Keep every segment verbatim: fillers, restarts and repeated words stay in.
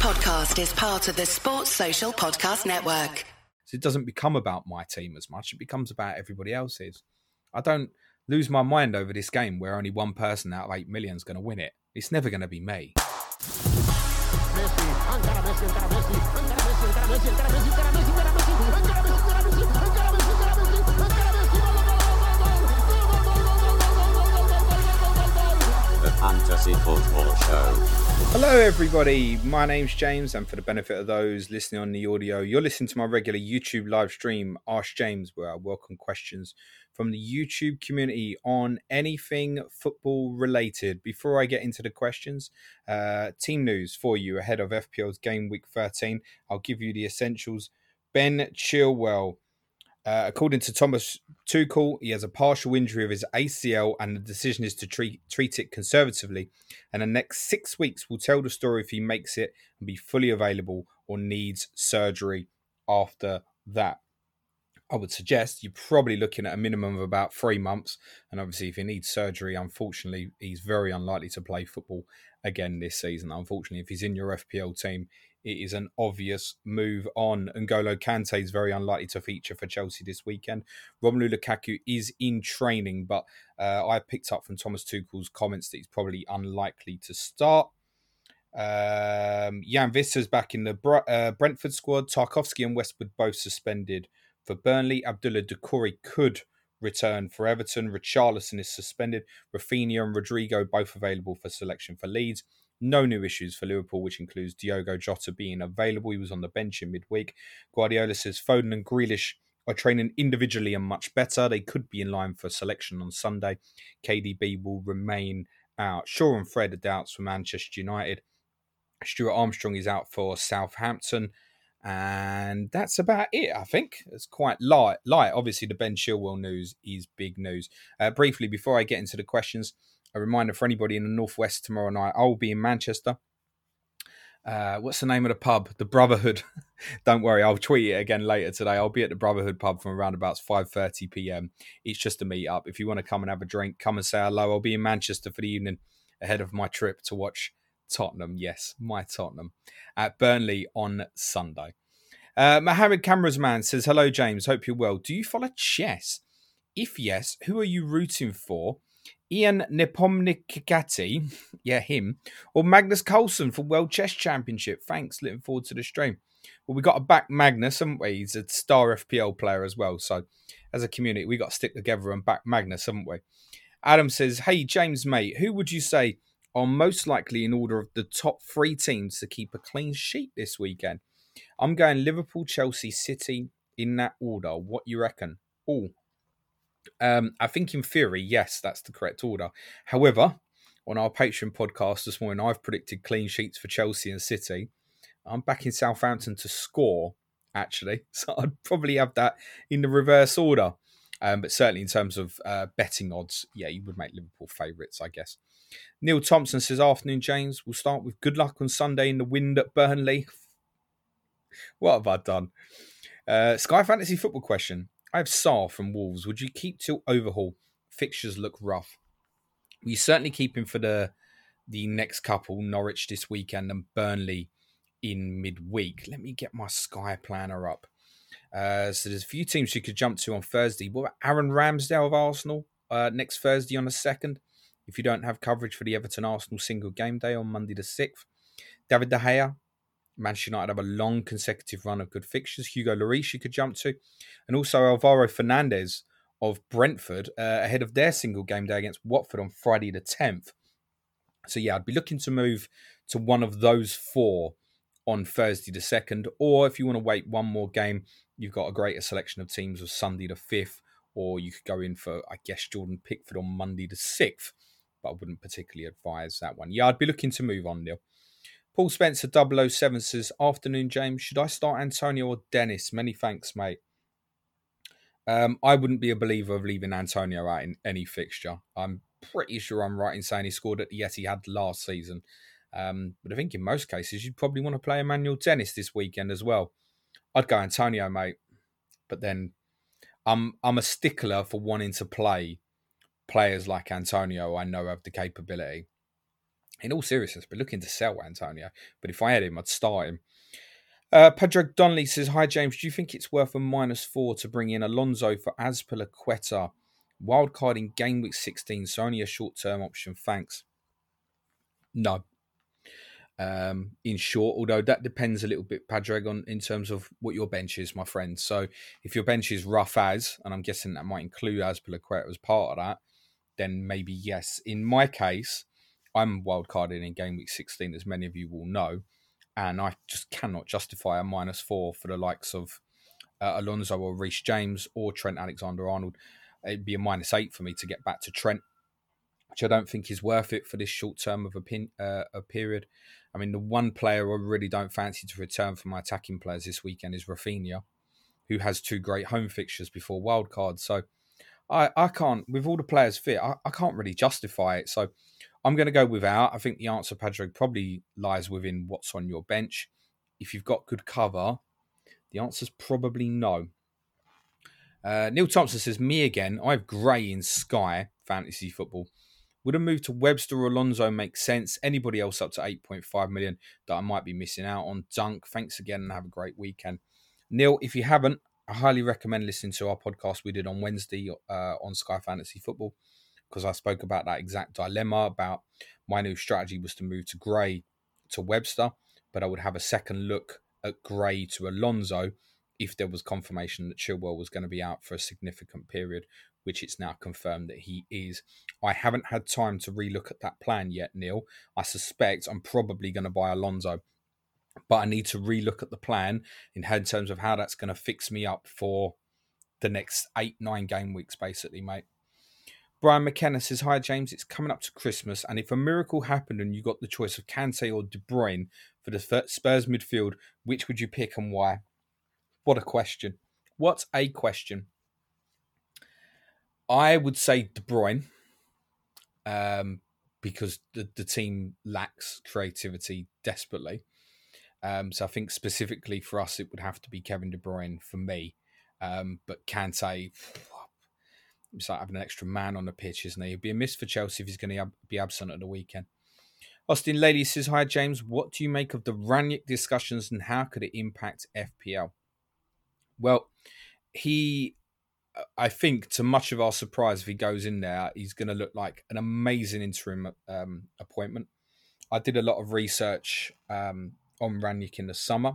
podcast is part of the Sports Social Podcast Network. So it doesn't become about my team as much. It becomes about everybody else's. I don't lose my mind over this game where only one person out of eight million is going to win it. It's never going to be me. Fantasy Football Show. Hello everybody, my name's James, and for the benefit of those listening on the audio, you're listening to my regular YouTube live stream, Ask James, where I welcome questions from the YouTube community on anything football related. Before I get into the questions, uh, team news for you ahead of F P L's game week thirteen. I'll give you the essentials. Ben Chilwell. Uh, according to Thomas Tuchel, he has a partial injury of his A C L and the decision is to treat, treat it conservatively. And the next six weeks will tell the story if he makes it and be fully available or needs surgery after that. I would suggest you're probably looking at a minimum of about three months. And obviously, if he needs surgery, unfortunately, he's very unlikely to play football again this season. Unfortunately, if he's in your F P L team, it is an obvious move on. N'Golo Kante is very unlikely to feature for Chelsea this weekend. Romelu Lukaku is in training, but uh, I picked up from Thomas Tuchel's comments that he's probably unlikely to start. Um, Jan Visser's back in the Br- uh, Brentford squad. Tarkowski and Westwood both suspended for Burnley. Abdullah Doucouré could return for Everton. Richarlison is suspended. Rafinha and Rodrigo both available for selection for Leeds. No new issues for Liverpool, which includes Diogo Jota being available. He was on the bench in midweek. Guardiola says Foden and Grealish are training individually and much better. They could be in line for selection on Sunday. K D B will remain out. Shaw and Fred are doubts for Manchester United. Stuart Armstrong is out for Southampton. And that's about it, I think. It's quite light. light. Obviously, the Ben Chilwell news is big news. Uh, briefly, before I get into the questions, a reminder for anybody in the Northwest tomorrow night, I will be in Manchester. Uh, what's the name of the pub? The Brotherhood. Don't worry, I'll tweet it again later today. I'll be at the Brotherhood pub from around about five thirty p.m. It's just a meet up. If you want to come and have a drink, come and say hello. I'll be in Manchester for the evening ahead of my trip to watch Tottenham. Yes, my Tottenham at Burnley on Sunday. Uh, Mohammed Cameras says, hello, James. Hope you're well. Do you follow chess? If yes, who are you rooting for? Ian Nepomniachtchi, yeah, him, or Magnus Carlsen for World Chess Championship. Thanks, looking forward to the stream. Well, we got to back Magnus, haven't we? He's a star F P L player as well. So, as a community, we got to stick together and back Magnus, haven't we? Adam says, hey, James, mate, who would you say are most likely in order of the top three teams to keep a clean sheet this weekend? I'm going Liverpool, Chelsea, City in that order. What you reckon? Oh, Um, I think in theory, yes, that's the correct order. However, on our Patreon podcast this morning, I've predicted clean sheets for Chelsea and City. I'm backing Southampton to score, actually. So I'd probably have that in the reverse order. Um, but certainly in terms of uh, betting odds, yeah, you would make Liverpool favourites, I guess. Neil Thompson says, afternoon, James. We'll start with good luck on Sunday in the wind at Burnley. What have I done? Uh, Sky Fantasy football question. I have Sarr from Wolves. Would you keep till overhaul? Fixtures look rough. You certainly keep him for the the next couple, Norwich this weekend and Burnley in midweek. Let me get my Sky planner up. Uh, so there's a few teams you could jump to on Thursday. What about Aaron Ramsdale of Arsenal uh, next Thursday on the second? If you don't have coverage for the Everton-Arsenal single game day on Monday the sixth. David De Gea. Manchester United have a long consecutive run of good fixtures. Hugo Lloris you could jump to. And also Alvaro Fernandez of Brentford uh, ahead of their single game day against Watford on Friday the tenth. So yeah, I'd be looking to move to one of those four on Thursday the second. Or if you want to wait one more game, you've got a greater selection of teams of Sunday the fifth. Or you could go in for, I guess, Jordan Pickford on Monday the sixth. But I wouldn't particularly advise that one. Yeah, I'd be looking to move on, Neil. Paul Spencer double oh seven says, afternoon, James. Should I start Antonio or Dennis? Many thanks, mate. Um, I wouldn't be a believer of leaving Antonio out in any fixture. I'm pretty sure I'm right in saying he scored at the Etihad last season. Um, but I think in most cases, you'd probably want to play Emmanuel Dennis this weekend as well. I'd go Antonio, mate. But then I'm, I'm a stickler for wanting to play players like Antonio I know have the capability. in all seriousness, but looking to sell Antonio. But if I had him, I'd start him. Uh, Padraig Donnelly says, hi, James. Do you think it's worth a minus four to bring in Alonso for Azpilicueta? Wildcard in game week sixteen, so only a short-term option. Thanks. No. Um, in short, although that depends a little bit, Padraig, on in terms of what your bench is, my friend. So if your bench is rough as, and I'm guessing that might include Azpilicueta as part of that, then maybe yes. In my case, I'm wildcarding in game week sixteen, as many of you will know, and I just cannot justify a minus four for the likes of uh, Alonso or Reece James or Trent Alexander-Arnold. It'd be a minus eight for me to get back to Trent, which I don't think is worth it for this short term of a, pin, uh, a period. I mean, the one player I really don't fancy to return for my attacking players this weekend is Rafinha, who has two great home fixtures before wildcard. So I, I can't, with all the players fit, I, I can't really justify it. So I'm going to go without. I think the answer, Padraig, probably lies within what's on your bench. If you've got good cover, the answer's probably no. Uh, Neil Thompson says, me again. I have Gray in Sky Fantasy Football. Would a move to Webster or Alonso make sense? Anybody else up to eight point five million that I might be missing out on? Dunk, thanks again and have a great weekend. Neil, if you haven't, I highly recommend listening to our podcast we did on Wednesday uh, on Sky Fantasy Football, because I spoke about that exact dilemma about my new strategy was to move to Gray to Webster, but I would have a second look at Gray to Alonso if there was confirmation that Chilwell was going to be out for a significant period, which it's now confirmed that he is. I haven't had time to relook at that plan yet, Neil. I suspect I'm probably going to buy Alonso, but I need to relook at the plan in terms of how that's going to fix me up for the next eight, nine game weeks, basically, mate. Brian McKenna says, hi, James. It's coming up to Christmas, and if a miracle happened and you got the choice of Kante or De Bruyne for the Spurs midfield, which would you pick and why? What a question. What a question. I would say De Bruyne, um, because the, the team lacks creativity desperately. Um, so I think specifically for us, it would have to be Kevin De Bruyne for me. Um, but Kante, it's like having an extra man on the pitch, isn't he? It'd be a miss for Chelsea if he's going to be absent at the weekend. Austin Lady says, hi, James. What do you make of the Ranić discussions and how could it impact F P L? Well, he, I think, to much of our surprise, if he goes in there, he's going to look like an amazing interim um, appointment. I did a lot of research um, on Ranić in the summer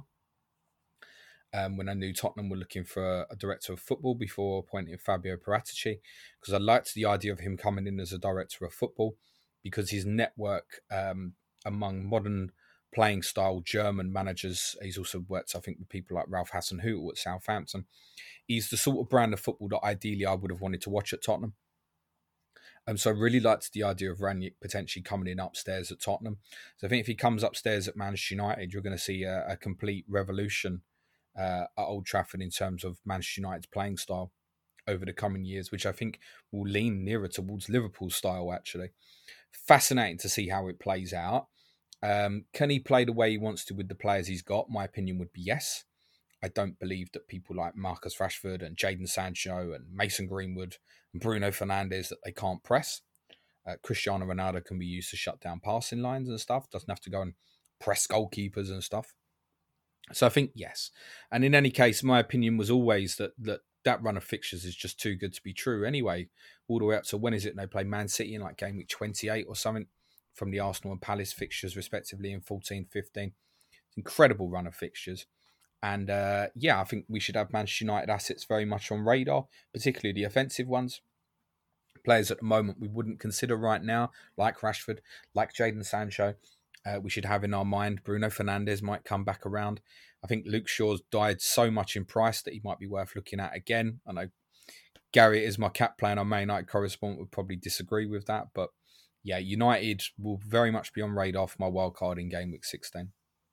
um, when I knew Tottenham were looking for a, a director of football before appointing Fabio Paratici, because I liked the idea of him coming in as a director of football because his network um, among modern playing style German managers, he's also worked, I think, with people like Ralph Hasenhüttl at Southampton. He's the sort of brand of football that ideally I would have wanted to watch at Tottenham. Um, so I really liked the idea of Ranić potentially coming in upstairs at Tottenham. So I think if he comes upstairs at Manchester United, you're going to see a, a complete revolution uh, at Old Trafford in terms of Manchester United's playing style over the coming years, which I think will lean nearer towards Liverpool's style, actually. Fascinating to see how it plays out. Um, can he play the way he wants to with the players he's got? My opinion would be yes. I don't believe that people like Marcus Rashford and Jadon Sancho and Mason Greenwood and Bruno Fernandes, that they can't press. Uh, Cristiano Ronaldo can be used to shut down passing lines and stuff. Doesn't have to go and press goalkeepers and stuff. So I think yes. And in any case, my opinion was always that that, that run of fixtures is just too good to be true anyway. All the way up to, when is it? They play Man City in like game week twenty-eight or something, from the Arsenal and Palace fixtures respectively in fourteen fifteen. It's an incredible run of fixtures. And uh, yeah, I think we should have Manchester United assets very much on radar, particularly the offensive ones. Players at the moment we wouldn't consider right now, like Rashford, like Jadon Sancho, uh, we should have in our mind. Bruno Fernandes might come back around. I think Luke Shaw's died so much in price that he might be worth looking at again. I know Gary is my cap player and our Man United correspondent would probably disagree with that, but yeah, United will very much be on radar for my wildcard in game week sixteen.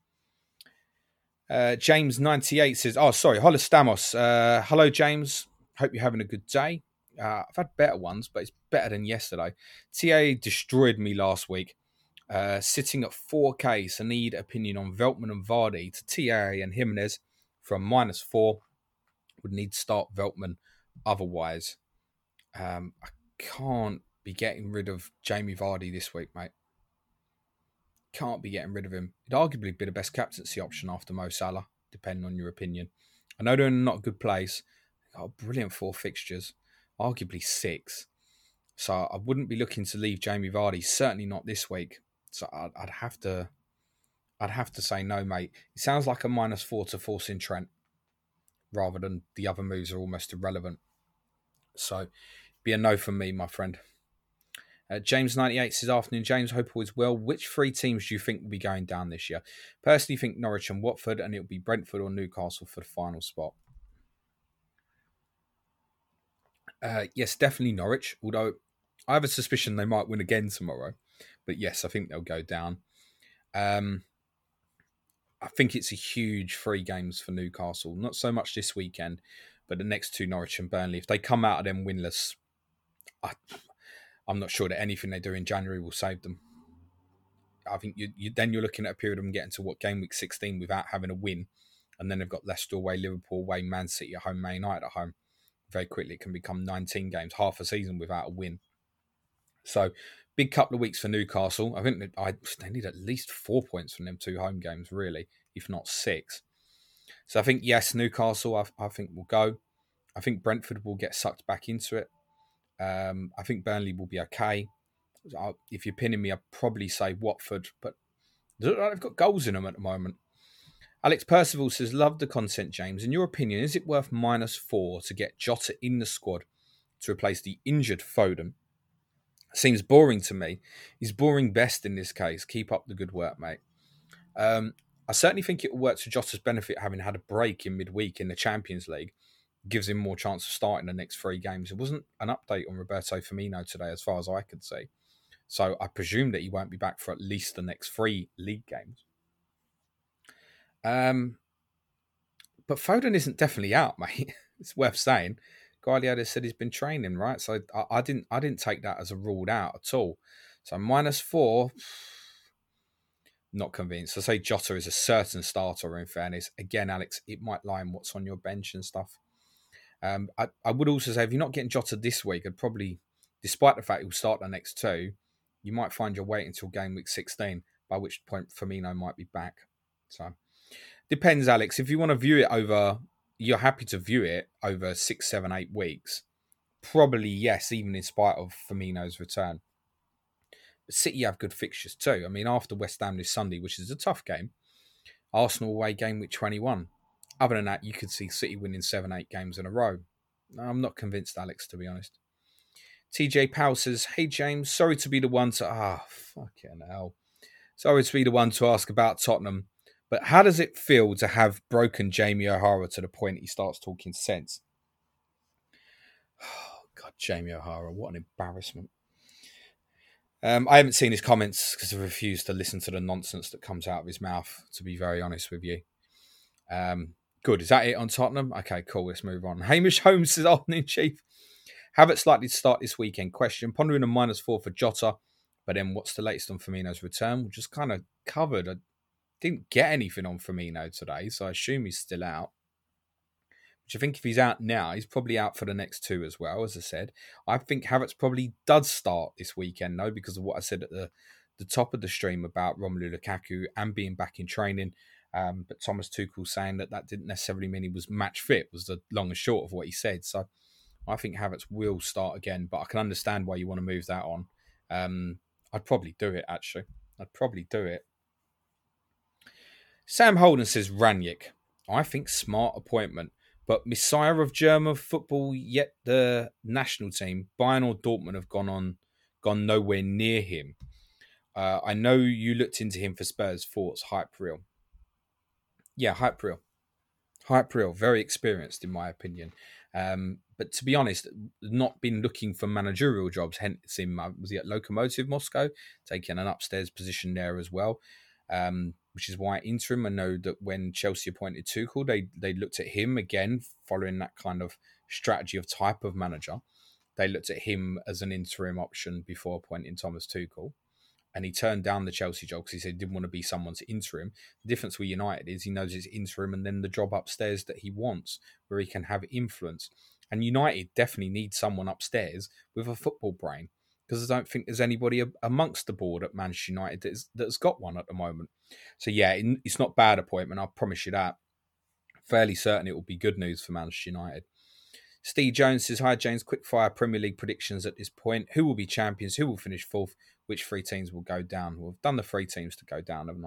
Uh, James ninety-eight says, oh, sorry, Holostamos. Uh, hello, James. Hope you're having a good day. Uh, I've had better ones, but it's better than yesterday. T A destroyed me last week. Uh, sitting at four K, so need opinion on Veltman and Vardy to T A and Jimenez from minus four. Would need to start Veltman otherwise. Um, I can't be getting rid of Jamie Vardy this week, mate. Can't be getting rid of him. It'd arguably be the best captaincy option after Mo Salah, depending on your opinion. I know they're in not a good place. They've got a brilliant four fixtures, arguably six. So I wouldn't be looking to leave Jamie Vardy, certainly not this week. So I'd, I'd have to I'd have to say no, mate. It sounds like a minus four to force in Trent, rather than the other moves are almost irrelevant. So be a no from me, my friend. Uh, James ninety-eight says, afternoon, James. Hope all is well. Which three teams do you think will be going down this year? Personally, think Norwich and Watford, and it'll be Brentford or Newcastle for the final spot. Uh, yes, definitely Norwich, although I have a suspicion they might win again tomorrow. But yes, I think they'll go down. Um, I think it's a huge three games for Newcastle. Not so much this weekend, but the next two, Norwich and Burnley. If they come out of them winless, I, I'm not sure that anything they do in January will save them. I think you, you then you're looking at a period of them getting to what game week sixteen without having a win, and then they've got Leicester away, Liverpool away, Man City at home, Man United at home. Very quickly, it can become nineteen games, half a season without a win. So, big couple of weeks for Newcastle. I think that I, they need at least four points from them two home games, really, if not six. So, I think, yes, Newcastle, I, I think, will go. I think Brentford will get sucked back into it. Um, I think Burnley will be okay. I'll, if you're pinning me, I'd probably say Watford, but they've got goals in them at the moment. Alex Percival says, love the content, James. In your opinion, is it worth minus four to get Jota in the squad to replace the injured Foden? Seems boring to me. He's boring best in this case. Keep up the good work, mate. Um, I certainly think it will work to Jota's benefit, having had a break in midweek in the Champions League. Gives him more chance of starting the next three games. It wasn't an update on Roberto Firmino today, as far as I could see. So I presume that he won't be back for at least the next three league games. Um, but Foden isn't definitely out, mate. It's worth saying. Gagliardi said he's been training, right? So I, I didn't, I didn't take that as a ruled out at all. So minus four, not convinced. I say Jota is a certain starter. In fairness, again, Alex, it might lie in what's on your bench and stuff. Um, I, I would also say if you're not getting Jota this week, I'd probably, despite the fact he'll start the next two, you might find your wait until game week sixteen, by which point Firmino might be back. So. Depends, Alex. If you want to view it over, you're happy to view it over six, seven, eight weeks. Probably yes, even in spite of Firmino's return. But City have good fixtures too. I mean, after West Ham this Sunday, which is a tough game, Arsenal away game week twenty-one. Other than that, you could see City winning seven, eight games in a row. I'm not convinced, Alex, to be honest. T J Powell says, hey, James, sorry to be the one to... Ah, oh, fucking hell. Sorry to be the one to ask about Tottenham. But how does it feel to have broken Jamie O'Hara to the point he starts talking sense? Oh, God, Jamie O'Hara, what an embarrassment. Um, I haven't seen his comments because I refuse to listen to the nonsense that comes out of his mouth, to be very honest with you. Um, good. Is that it on Tottenham? Okay, cool. Let's move on. Hamish Holmes says, afternoon, Chief. Havertz likely to start this weekend. Question. Pondering a minus four for Jota. But then what's the latest on Firmino's return? We just kind of covered a Didn't get anything on Firmino today, so I assume he's still out. Which I think if he's out now, he's probably out for the next two as well, as I said. I think Havertz probably does start this weekend, though, because of what I said at the, the top of the stream about Romelu Lukaku and being back in training. Um, but Thomas Tuchel saying that that didn't necessarily mean he was match fit, was the long and short of what he said. So I think Havertz will start again, but I can understand why you want to move that on. Um, I'd probably do it, actually. I'd probably do it. Sam Holden says, Ranić. I think smart appointment, but Messiah of German football, yet the national team, Bayern or Dortmund have gone on, gone nowhere near him. Uh, I know you looked into him for Spurs. Thoughts? Hype real. Yeah, hype real. Hype real. Very experienced, in my opinion. Um, but to be honest, not been looking for managerial jobs. Hence him, uh, was he at Lokomotiv Moscow, taking an upstairs position there as well. Um, which is why interim, I know that when Chelsea appointed Tuchel, they they looked at him again, following that kind of strategy of type of manager. They looked at him as an interim option before appointing Thomas Tuchel. And he turned down the Chelsea job because he said he didn't want to be someone's interim. The difference with United is he knows it's interim and then the job upstairs that he wants, where he can have influence. And United definitely needs someone upstairs with a football brain. because I don't think there's anybody amongst the board at Manchester United that is, that's got one at the moment. So yeah, it's not bad appointment, I promise you that. Fairly certain it will be good news for Manchester United. Steve Jones says, hi James, quick fire Premier League predictions at this point. Who will be champions? Who will finish fourth? Which three teams will go down? Well, I've done the three teams to go down, haven't I?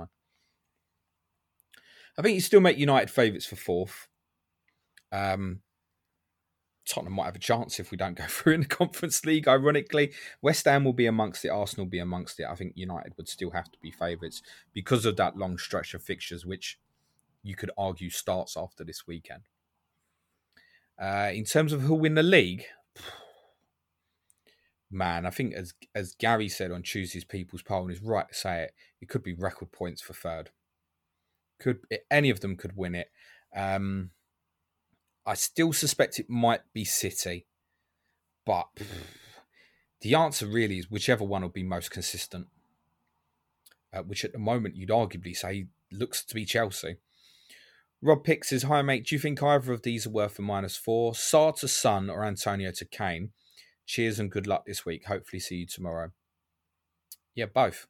I think you still make United favourites for fourth. Um, Tottenham might have a chance if we don't go through in the Conference League, ironically. West Ham will be amongst it. Arsenal will be amongst it. I think United would still have to be favourites because of that long stretch of fixtures, which you could argue starts after this weekend. Uh, in terms of who'll win the league, man, I think as as Gary said on Tuesday's People's Poll, and he's right to say it, it could be record points for third. Could any of them could win it. Um, I still suspect it might be City, but the answer really is whichever one will be most consistent, uh, which at the moment you'd arguably say looks to be Chelsea. Rob Pick says, hi mate, do you think either of these are worth a minus four? Sarr to Son or Antonio to Kane? Cheers and good luck this week. Hopefully see you tomorrow. Yeah, both.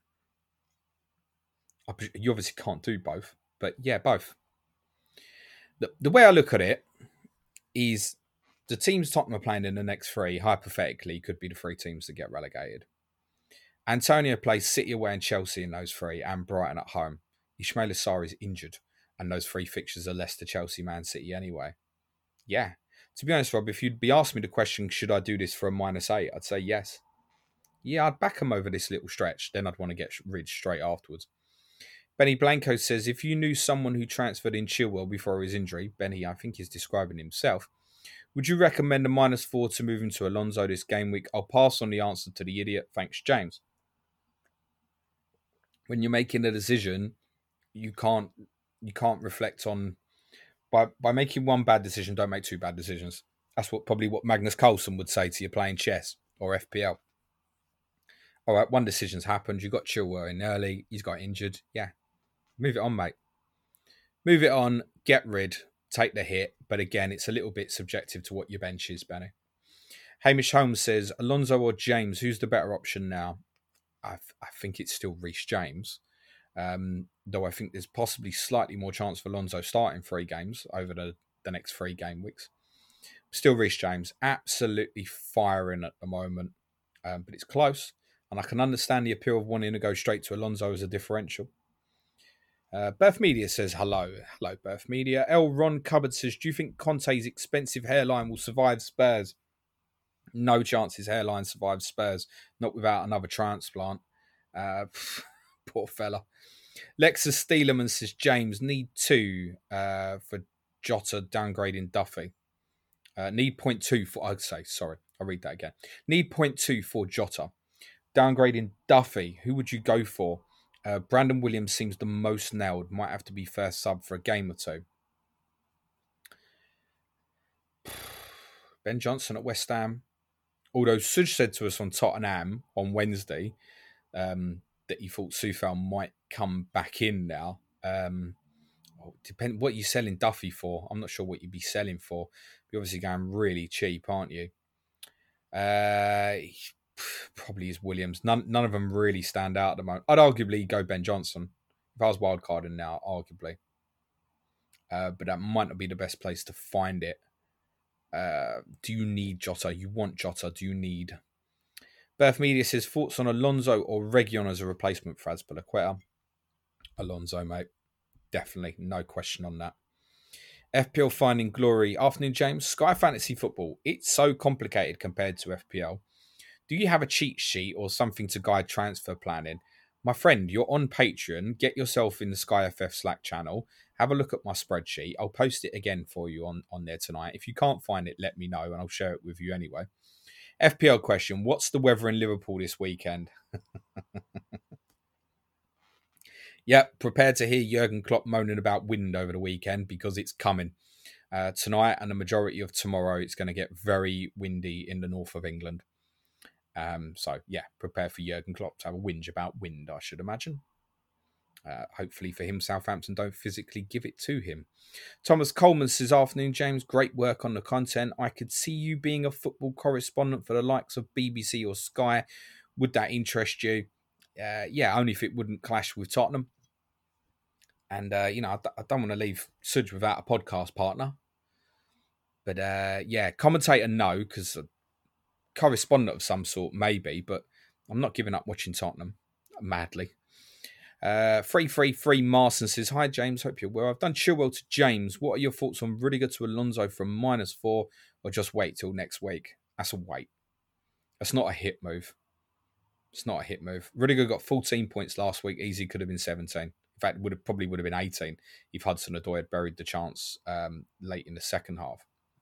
You obviously can't do both, but yeah, both. The, the way I look at it is the teams Tottenham are playing in the next three, hypothetically, could be the three teams that get relegated. Antonio plays City away and Chelsea in those three and Brighton at home. Ismaila Sarr is injured and those three fixtures are Leicester, Chelsea, Man City anyway. Yeah. To be honest, Rob, if you'd be asking me the question, should I do this for a minus eight? I'd say yes. Yeah, I'd back them over this little stretch. Then I'd want to get rid straight afterwards. Benny Blanco says, if you knew someone who transferred in Chilwell before his injury, Benny, I think he's describing himself, would you recommend a minus four to move him to Alonso this game week? I'll pass on the answer to the idiot. Thanks, James. When you're making a decision, you can't you can't reflect on by by making one bad decision. Don't make two bad decisions. That's what probably what Magnus Carlsen would say to you playing chess or F P L. All right, one decision's happened. You got Chilwell in early. He's got injured. Yeah, move it on, mate. Move it on. Get rid. Take the hit. But again, it's a little bit subjective to what your bench is, Benny. Hamish Holmes says, Alonso or James, who's the better option now? I, I think it's still Reece James. Um, though I think there's possibly slightly more chance for Alonso starting three games over the, the next three game weeks. Still Reece James. Absolutely firing at the moment. Um, but it's close. And I can understand the appeal of wanting to go straight to Alonso as a differential. Uh, Birth Media says, hello. Hello, Birth Media. L. Ron Cupboard says, do you think Conte's expensive hairline will survive Spurs? No chance his hairline survives Spurs. Not without another transplant. Uh, poor fella. Lexus Steeleman says, James, need two uh, for Jota downgrading Duffy. Uh, need point two for, I'd say, sorry, I'll read that again. Need point two for Jota. Downgrading Duffy, who would you go for? Uh, Brandon Williams seems the most nailed. Might have to be first sub for a game or two. Ben Johnson at West Ham. Although Suj said to us on Tottenham on Wednesday um, that he thought Soufal might come back in now. Um, depend what you're selling Duffy for. I'm not sure what you'd be selling for. You're obviously going really cheap, aren't you? Uh... Probably is Williams. None none of them really stand out at the moment. I'd arguably go Ben Johnson. If I was wildcarding now, arguably. Uh, but that might not be the best place to find it. Uh, do you need Jota? You want Jota? Do you need... Birth Media says, thoughts on Alonso or Reguilon as a replacement for Azpilicueta? Alonso, mate. Definitely. No question on that. F P L Finding Glory. Afternoon, James. Sky Fantasy Football. It's so complicated compared to F P L. Do you have a cheat sheet or something to guide transfer planning? My friend, you're on Patreon. Get yourself in the Sky F F Slack channel. Have a look at my spreadsheet. I'll post it again for you on, on there tonight. If you can't find it, let me know and I'll share it with you anyway. F P L question. What's the weather in Liverpool this weekend? Yep, prepare to hear Jurgen Klopp moaning about wind over the weekend because it's coming. Uh, tonight and the majority of tomorrow, it's going to get very windy in the north of England. Um, so, yeah, prepare for Jurgen Klopp to have a whinge about wind, I should imagine. Uh, hopefully for him, Southampton don't physically give it to him. Thomas Coleman says, afternoon, James. Great work on the content. I could see you being a football correspondent for the likes of B B C or Sky. Would that interest you? Uh, yeah, only if it wouldn't clash with Tottenham. And, uh, you know, I, I don't want to leave Suds without a podcast partner. But, uh, yeah, commentator, no, because a correspondent of some sort, maybe. But I'm not giving up watching Tottenham madly. Uh, free, free, free Marson says, hi, James. Hope you're well. I've done Chilwell to James. What are your thoughts on Rudiger to Alonso from minus four or just wait till next week? That's a wait. That's not a hit move. It's not a hit move. Rudiger got fourteen points last week. Easy could have been seventeen. In fact, would have probably would have been eighteen if Hudson-Odoi had buried the chance um, late in the second half.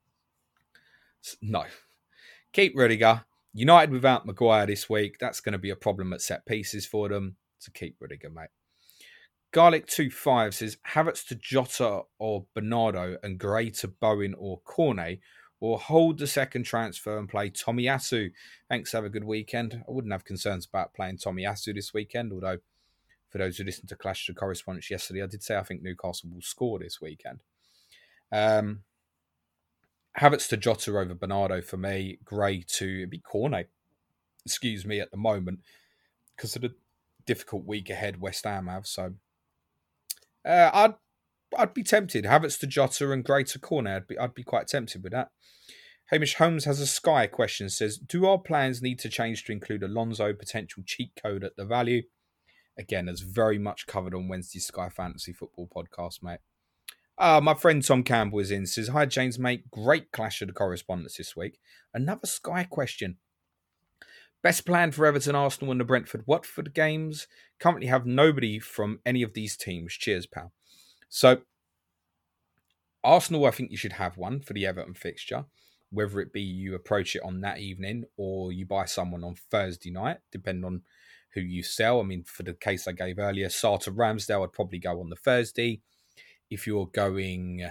No. Keep Rudiger. United without Maguire this week. That's going to be a problem at set pieces for them. So keep Rudiger, mate. Garlic two five says, Havertz to Jota or Bernardo and Gray to Bowen or Cornet, or hold the second transfer and play Tomiyasu. Thanks, have a good weekend. I wouldn't have concerns about playing Tomiyasu this weekend, although for those who listened to Clash of Correspondence yesterday, I did say I think Newcastle will score this weekend. Um, Havertz to Jota over Bernardo for me. Gray to it'd be Cornet, excuse me, at the moment, because of the difficult week ahead West Ham have. So uh, I'd I'd be tempted. Havertz to Jota and Gray to Cornet. I'd be I'd be quite tempted with that. Hamish Holmes has a Sky question. Says, do our plans need to change to include Alonso potential cheat code at the value? Again, as very much covered on Wednesday's Sky Fantasy Football podcast, mate. Uh, my friend Tom Campbell is in. Says, hi, James, mate. Great Clash of the Correspondence this week. Another Sky question. Best plan for Everton, Arsenal and the Brentford Watford games. Currently have nobody from any of these teams. Cheers, pal. So, Arsenal, I think you should have one for the Everton fixture. Whether it be you approach it on that evening or you buy someone on Thursday night, depending on who you sell. I mean, for the case I gave earlier, Sarr to Ramsdale, I'd probably go on the Thursday. If you're going,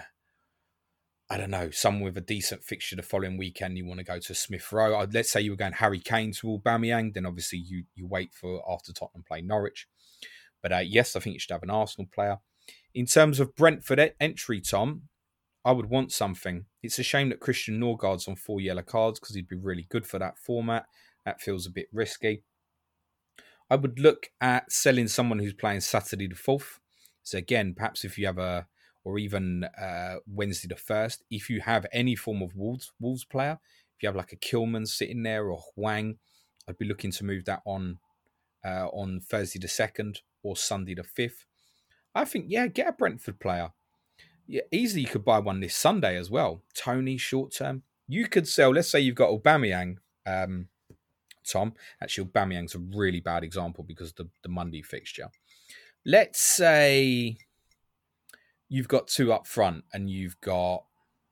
I don't know, someone with a decent fixture the following weekend, you want to go to Smith Rowe. Let's say you were going Harry Kane to Aubameyang, then obviously you, you wait for after Tottenham play Norwich. But uh, yes, I think you should have an Arsenal player. In terms of Brentford entry, Tom, I would want something. It's a shame that Christian Norgard's on four yellow cards because he'd be really good for that format. That feels a bit risky. I would look at selling someone who's playing Saturday the fourth. So again, perhaps if you have a, or even uh, Wednesday the first, if you have any form of Wolves, Wolves player, if you have like a Kilman sitting there or Hwang, I'd be looking to move that on uh, on Thursday the second or Sunday the fifth. I think, yeah, get a Brentford player. Yeah, easily you could buy one this Sunday as well. Tony, short term. You could sell, let's say you've got Aubameyang, um, Tom. Actually, Aubameyang's a really bad example because of the, the Monday fixture. Let's say you've got two up front and you've got,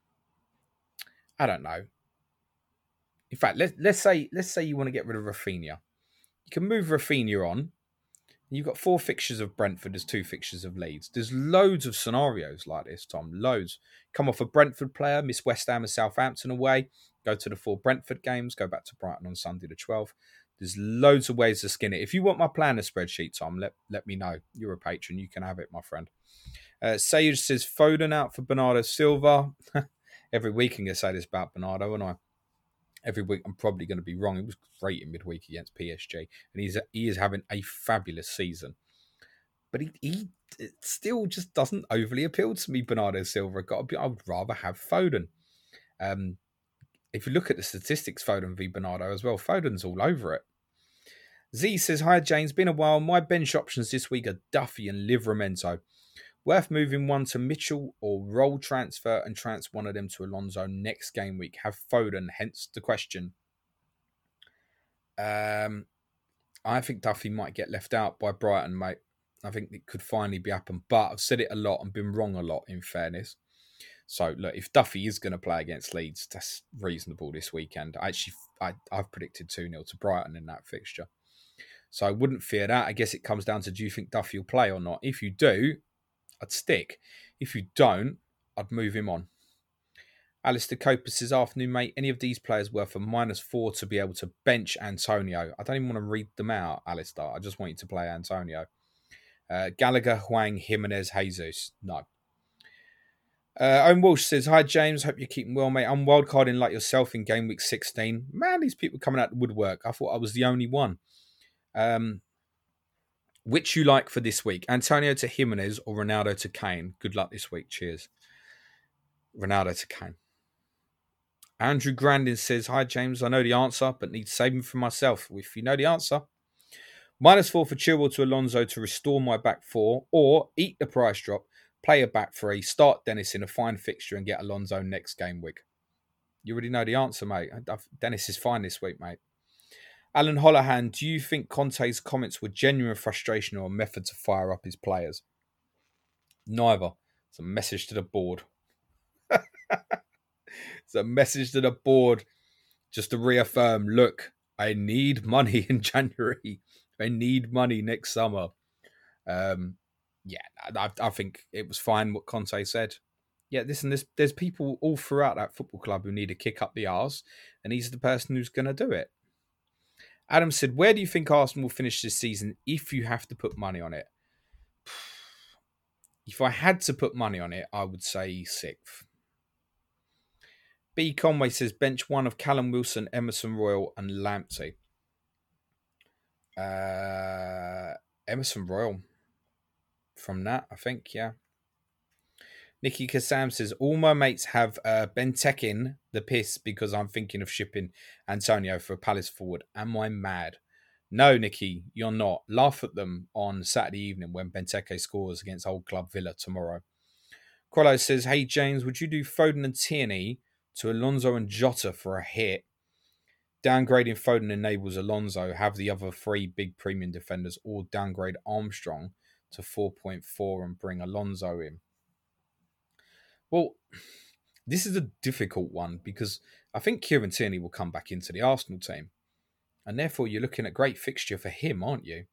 I don't know. In fact, let, let's say let's say you want to get rid of Rafinha. You can move Rafinha on. You've got four fixtures of Brentford. There's two fixtures of Leeds. There's loads of scenarios like this, Tom. Loads. Come off a Brentford player, miss West Ham and Southampton away. Go to the four Brentford games. Go back to Brighton on Sunday the twelfth. There's loads of ways to skin it. If you want my planner spreadsheet, Tom, let, let me know. You're a patron. You can have it, my friend. Uh, Sage says, Foden out for Bernardo Silva. Every week I'm going to say this about Bernardo, and I. Every week I'm probably going to be wrong. It was great in midweek against P S G. And he's he is having a fabulous season. But he, he it still just doesn't overly appeal to me, Bernardo Silva. Got to be, I would rather have Foden. Um, if you look at the statistics, Foden v Bernardo as well, Foden's all over it. Z says, hi, James. Been a while. My bench options this week are Duffy and Livramento. Worth moving one to Mitchell or roll transfer and transfer one of them to Alonso next game week. Have Foden, hence the question. Um, I think Duffy might get left out by Brighton, mate. I think it could finally be happened. But I've said it a lot and been wrong a lot, in fairness. So, look, if Duffy is going to play against Leeds, that's reasonable this weekend. I actually, I, I've predicted two nil to Brighton in that fixture. So I wouldn't fear that. I guess it comes down to, do you think Duffy will play or not? If you do, I'd stick. If you don't, I'd move him on. Alistair Coper says, afternoon, mate. Any of these players worth a minus four to be able to bench Antonio? I don't even want to read them out, Alistair. I just want you to play Antonio. Uh, Gallagher, Hwang, Jimenez, Jesus. No. Uh, Owen Walsh says, hi, James. Hope you're keeping well, mate. I'm wildcarding like yourself in game week sixteen. Man, these people coming out the woodwork. I thought I was the only one. Um, which you like for this week? Antonio to Jimenez or Ronaldo to Kane? Good luck this week. Cheers. Ronaldo to Kane. Andrew Grandin says, hi, James. I know the answer, but need saving for myself. If you know the answer, minus four for Chilwell to Alonso to restore my back four, or eat the price drop, play a back three, start Dennis in a fine fixture and get Alonso next game week. You already know the answer, mate. Dennis is fine this week, mate. Alan Holohan, do you think Conte's comments were genuine frustration or a method to fire up his players? Neither. It's a message to the board. It's a message to the board just to reaffirm, look, I need money in January. I need money next summer. Um, yeah, I, I think it was fine what Conte said. Yeah, listen, there's, there's people all throughout that football club who need to kick up the arse, and he's the person who's going to do it. Adam said, where do you think Arsenal will finish this season if you have to put money on it? If I had to put money on it, I would say sixth. B. Conway says, bench one of Callum Wilson, Emerson Royal and Lamptey. Uh, Emerson Royal from that, I think, yeah. Nicky Kassam says, all my mates have uh, Benteke the piss because I'm thinking of shipping Antonio for a Palace forward. Am I mad? No, Nicky, you're not. Laugh at them on Saturday evening when Benteke scores against Old Club Villa tomorrow. Crollo says, hey, James, would you do Foden and Tierney to Alonso and Jota for a hit? Downgrading Foden enables Alonso, have the other three big premium defenders, or downgrade Armstrong to four point four and bring Alonso in. Well, this is a difficult one because I think Kieran Tierney will come back into the Arsenal team. And therefore, you're looking at great fixture for him, aren't you?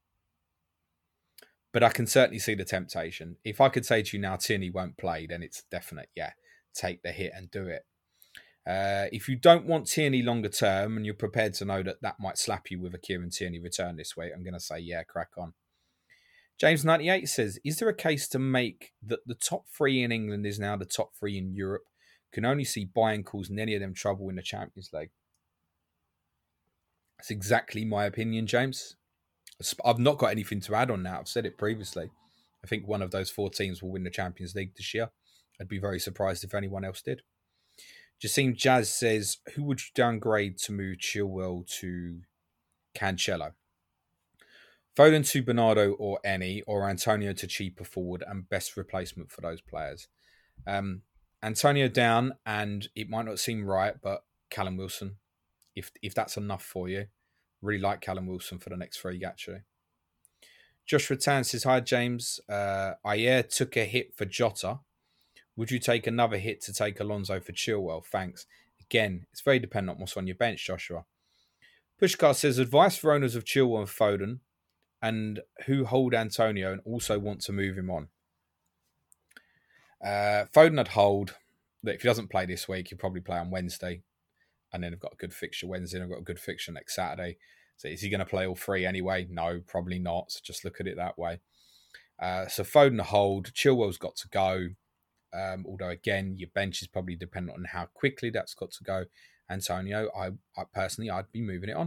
But I can certainly see the temptation. If I could say to you now, Tierney won't play, then it's definite, yeah, take the hit and do it. Uh, if you don't want Tierney longer term and you're prepared to know that that might slap you with a Kieran Tierney return this week, I'm going to say, yeah, crack on. James ninety-eight says, is there a case to make that the top three in England is now the top three in Europe? Can only see Bayern causing any of them trouble in the Champions League. That's exactly my opinion, James. I've not got anything to add on that. I've said it previously. I think one of those four teams will win the Champions League this year. I'd be very surprised if anyone else did. Jasim Jazz says, who would you downgrade to move Chilwell to Cancelo? Foden to Bernardo or any, or Antonio to cheaper forward and best replacement for those players. Um, Antonio down, and it might not seem right, but Callum Wilson, if if that's enough for you. Really like Callum Wilson for the next three, actually. Joshua Tan says, hi, James. Uh, Ayer took a hit for Jota. Would you take another hit to take Alonso for Chilwell? Thanks. Again, it's very dependent on what's on your bench, Joshua. Pushkar says, advice for owners of Chilwell and Foden and who hold Antonio and also want to move him on. Uh, Foden I'd hold. If he doesn't play this week, he'll probably play on Wednesday. And then I've got a good fixture Wednesday and I've got a good fixture next Saturday. So is he going to play all three anyway? No, probably not. So just look at it that way. Uh, so Foden a hold. Chilwell's got to go. Um, although, again, your bench is probably dependent on how quickly that's got to go. Antonio, I, I personally, I'd be moving it on.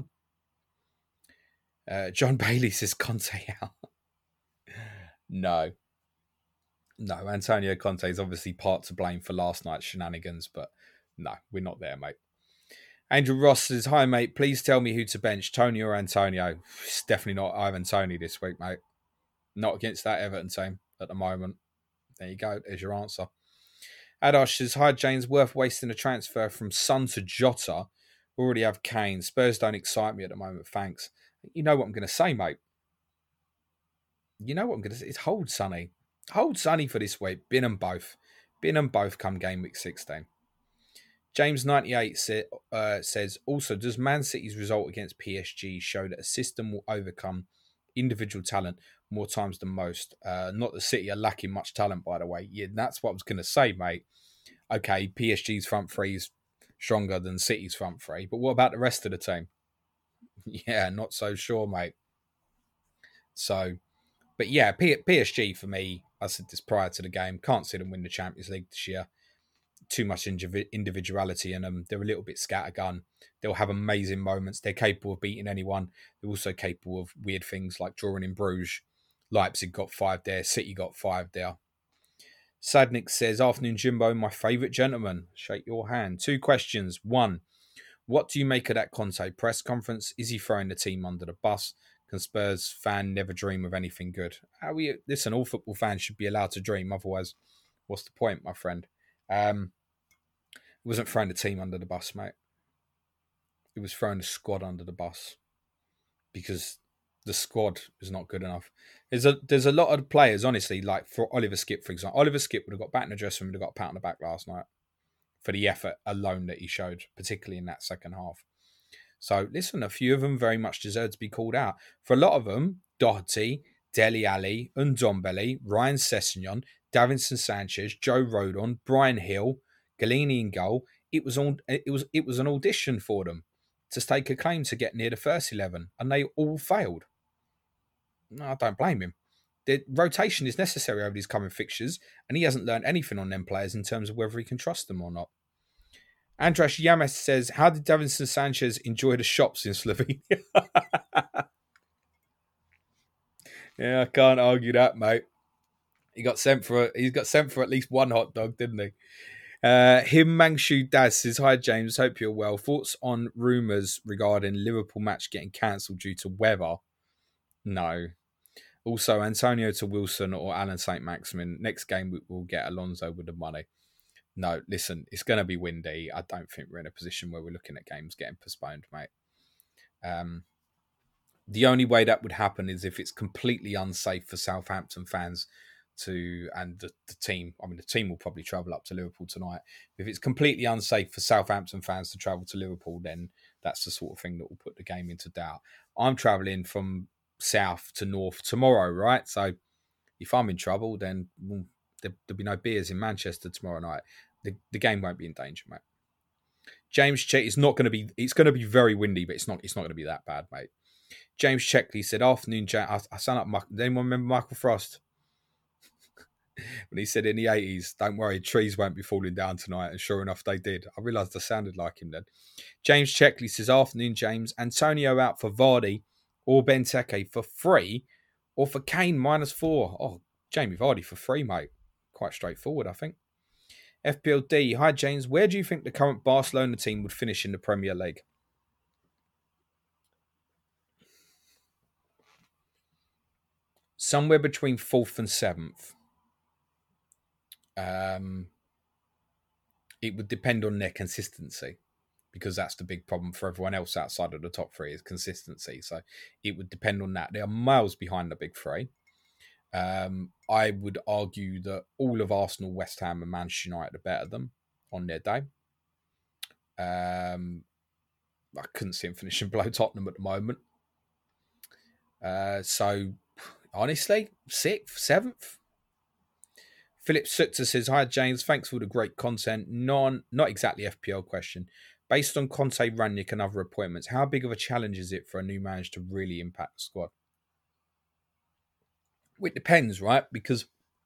Uh, John Bailey says Conte out. No. No, Antonio Conte is obviously part to blame for last night's shenanigans, but no, we're not there, mate. Andrew Ross says, hi, mate, please tell me who to bench, Tony or Antonio. It's definitely not Ivan Toney this week, mate. Not against that Everton team at the moment. There you go. There's your answer. Adosh says, hi, James, worth wasting a transfer from Son to Jota. We already have Kane. Spurs don't excite me at the moment, thanks. You know what I'm going to say, mate. You know what I'm going to say. It's hold Sonny. Hold Sonny for this week. Bin them both. Bin them both come game week sixteen. James ninety-eight say, uh, says, also, does Man City's result against P S G show that a system will overcome individual talent more times than most? Uh, not that City are lacking much talent, by the way. Yeah, that's what I was going to say, mate. Okay, P S G's front three is stronger than City's front three, but what about the rest of the team? Yeah, not so sure, mate. So, but yeah, P- PSG for me, I said this prior to the game, can't see them win the Champions League this year. too much indiv- individuality in them. They're a little bit scattergun. They'll have amazing moments. They're capable of beating anyone. They're also capable of weird things like drawing in Bruges. Leipzig got five there. City got five there. Sadnik says, afternoon, Jimbo, my favourite gentleman. Shake your hand. Two questions. One, what do you make of that Conte press conference? Is he throwing the team under the bus? Can Spurs fan never dream of anything good? How we listen, all football fans should be allowed to dream. Otherwise, what's the point, my friend? Um, it wasn't throwing the team under the bus, mate. It was throwing the squad under the bus because the squad is not good enough. There's a there's a lot of players, honestly, like for Oliver Skipp, for example. Oliver Skipp would have got back in the dressing room, would have got a pat on the back last night for the effort alone that he showed, particularly in that second half. So, listen, a few of them very much deserve to be called out. For a lot of them, Doherty, Dele Alli, Ndombele, Ryan Sessegnon, Davinson Sanchez, Joe Rodon, Brian Hill, Galini in goal. It was all, it was it was an audition for them to stake a claim to get near the first eleven, and they all failed. No, I don't blame him. The rotation is necessary over these coming fixtures, and he hasn't learned anything on them players in terms of whether he can trust them or not. Andras Yames says, how did Davinson Sanchez enjoy the shops in Slovenia? Yeah, I can't argue that, mate. He got sent for a, he's got sent for at least one hot dog, didn't he? Uh, Him Mangshu Daz says, hi James, hope you're well. Thoughts on rumours regarding Liverpool match getting cancelled due to weather? No. Also, Antonio to Wilson or Alan Saint Maximin. Next game we will get Alonso with the money. No, listen, it's going to be windy. I don't think we're in a position where we're looking at games getting postponed, mate. Um, the only way that would happen is if it's completely unsafe for Southampton fans to, and the, the team, I mean, the team will probably travel up to Liverpool tonight. If it's completely unsafe for Southampton fans to travel to Liverpool, then that's the sort of thing that will put the game into doubt. I'm travelling from south to north tomorrow, right? So if I'm in trouble, then well, there, there'll be no beers in Manchester tomorrow night. The, the game won't be in danger, mate. James Check, it's not going to be, it's going to be very windy, but it's not, it's not going to be that bad, mate. James Checkley said, afternoon, Jack. I, I sound like Michael. Does anyone remember Michael Frost? When he said in the eighties, don't worry, trees won't be falling down tonight. And sure enough, they did. I realised I sounded like him then. James Checkley says, afternoon, James. Antonio out for Vardy or Benteke for free or for Kane minus four. Oh, Jamie Vardy for free, mate. Quite straightforward, I think. F P L D, hi James, where do you think the current Barcelona team would finish in the Premier League? Somewhere between fourth and seventh. Um, it would depend on their consistency, because that's the big problem for everyone else outside of the top three is consistency. So it would depend on that. They are miles behind the big three. Um, I would argue that all of Arsenal, West Ham and Manchester United are better than them on their day. Um, I couldn't see them finishing below Tottenham at the moment. Uh, so, honestly, sixth, seventh. Philip Sutzer says, hi James, thanks for the great content. Non, not exactly F P L question. Based on Conte, Rangnick and other appointments, how big of a challenge is it for a new manager to really impact the squad? It depends, right? Because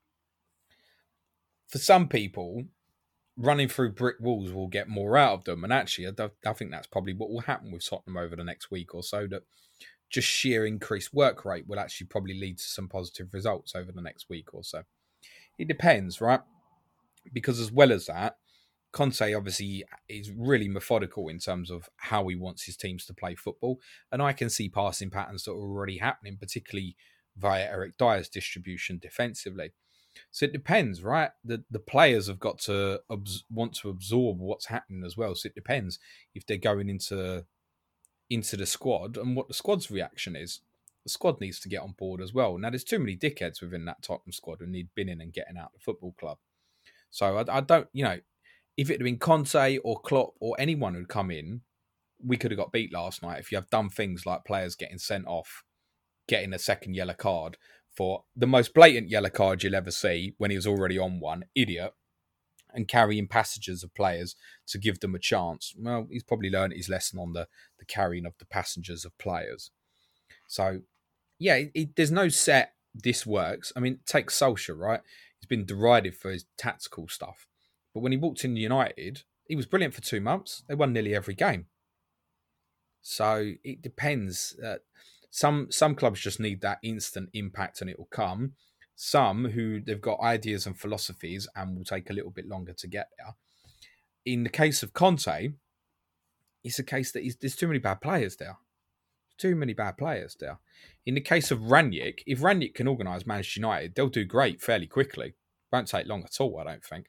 for some people, running through brick walls will get more out of them. And actually, I, I think that's probably what will happen with Tottenham over the next week or so, that just sheer increased work rate will actually probably lead to some positive results over the next week or so. It depends, right? Because as well as that, Conte obviously is really methodical in terms of how he wants his teams to play football. And I can see passing patterns that are already happening, particularly via Eric Dyer's distribution defensively. So it depends, right? The the players have got to abs- want to absorb what's happening as well. So it depends if they're going into, into the squad and what the squad's reaction is. The squad needs to get on board as well. Now, there's too many dickheads within that Tottenham squad who need binning and getting out of the football club. So I, I don't, you know, if it had been Conte or Klopp or anyone who'd come in, we could have got beat last night if you have done things like players getting sent off, getting a second yellow card for the most blatant yellow card you'll ever see when he was already on one, idiot, and carrying passages of players to give them a chance. Well, he's probably learned his lesson on the, the carrying of the passengers of players. So, yeah, it, it, there's no set, this works. I mean, take Solskjaer, right? He's been derided for his tactical stuff. But when he walked into United, he was brilliant for two months. They won nearly every game. So it depends. Uh, some some clubs just need that instant impact and it will come. Some who they've got ideas and philosophies and will take a little bit longer to get there. In the case of Conte, it's a case that he's, there's too many bad players there. Too many bad players there. In the case of Rangnick, if Rangnick can organise Manchester United, they'll do great fairly quickly. Won't take long at all, I don't think.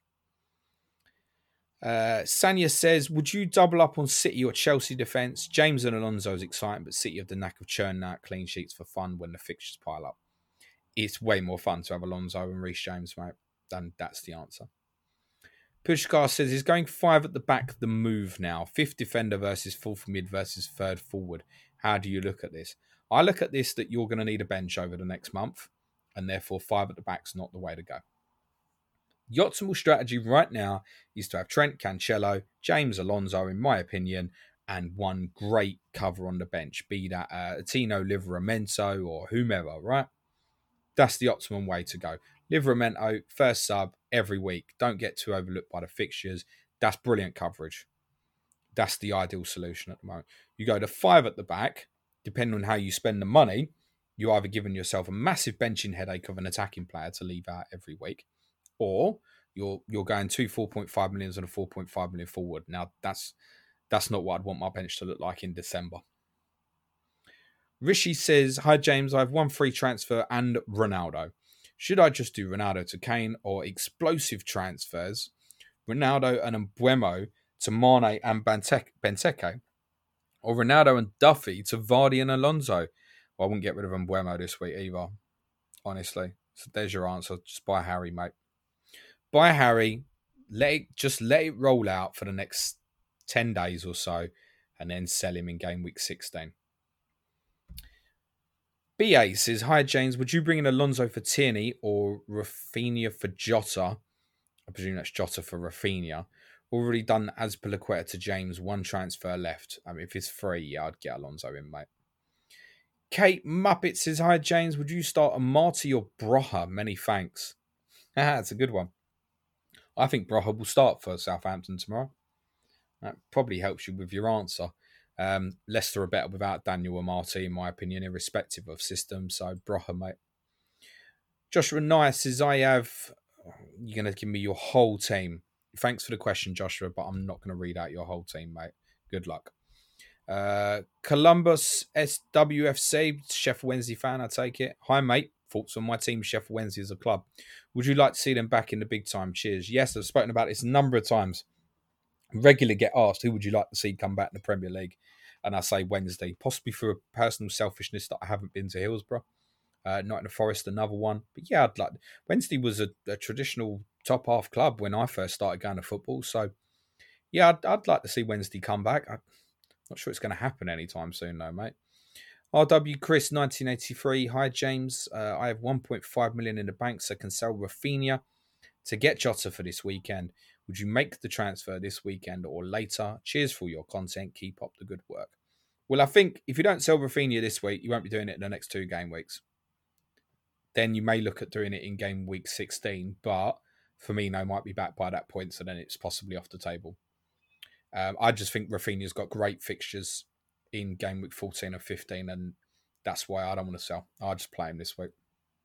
Uh, Sanya says, would you double up on City or Chelsea defence? James and Alonso is exciting, but City have the knack of churning out clean sheets for fun when the fixtures pile up. It's way more fun to have Alonso and Reece James, mate. And that's the answer. Pushkar says, he's going five at the back, the move now. Fifth defender versus fourth mid versus third forward. How do you look at this? I look at this that you're going to need a bench over the next month, and therefore five at the back's not the way to go. The optimal strategy right now is to have Trent, Cancelo, James, Alonso, in my opinion, and one great cover on the bench, be that uh, Tino, Livramento, or whomever, right? That's the optimum way to go. Livramento, first sub every week. Don't get too overlooked by the fixtures. That's brilliant coverage. That's the ideal solution at the moment. You go to five at the back, depending on how you spend the money, you're either giving yourself a massive benching headache of an attacking player to leave out every week, or you're you're going two four point five millions and a four point five million forward. Now, that's that's not what I'd want my bench to look like in December. Rishi says, hi, James. I have one free transfer and Ronaldo. Should I just do Ronaldo to Kane or explosive transfers? Ronaldo and Mbeumo to Mane and Benteke? Or Ronaldo and Duffy to Vardy and Alonso? Well, I wouldn't get rid of Mbeumo this week either, honestly. So there's your answer. Just buy Harry, mate. Buy Harry. Let it, just let it roll out for the next ten days or so, and then sell him in game week sixteen. B A says, hi, James. Would you bring in Alonso for Tierney or Rafinha for Jota? I presume that's Jota for Rafinha. Already done Azpilicueta to James. One transfer left. I mean, if it's free, yeah, I'd get Alonso in, mate. Kate Muppet says, hi, James. Would you start a Marty or Broha? Many thanks. That's a good one. I think Broha will start for Southampton tomorrow. That probably helps you with your answer. Um, Leicester are better without Daniel Amati, in my opinion, irrespective of system. So, Broha, mate. Joshua Nye says, I have... You're going to give me your whole team. Thanks for the question, Joshua, but I'm not going to read out your whole team, mate. Good luck. Uh, Columbus S W F C, Sheffield Wednesday fan, I take it. Hi, mate. Thoughts on my team, Sheffield Wednesday as a club. Would you like to see them back in the big time? Cheers. Yes, I've spoken about this a number of times. I regularly get asked, who would you like to see come back in the Premier League? And I say Wednesday, possibly for a personal selfishness that I haven't been to Hillsborough. Uh, Nottingham Forest, another one. But yeah, I'd like... Wednesday was a, a traditional top half club when I first started going to football. So yeah, I'd, I'd like to see Wednesday come back. I'm not sure it's going to happen anytime soon though, mate. R W Chris, nineteen eighty-three. Hi, James. Uh, I have one point five million in the bank, so I can sell Rafinha to get Jota for this weekend. Would you make the transfer this weekend or later? Cheers for your content. Keep up the good work. Well, I think if you don't sell Rafinha this week, you won't be doing it in the next two game weeks. Then you may look at doing it in game week sixteen, but Firmino might be back by that point, so then it's possibly off the table. Um, I just think Rafinha's got great fixtures in game week fourteen and fifteen, and that's why I don't want to sell. I'll just play him this week.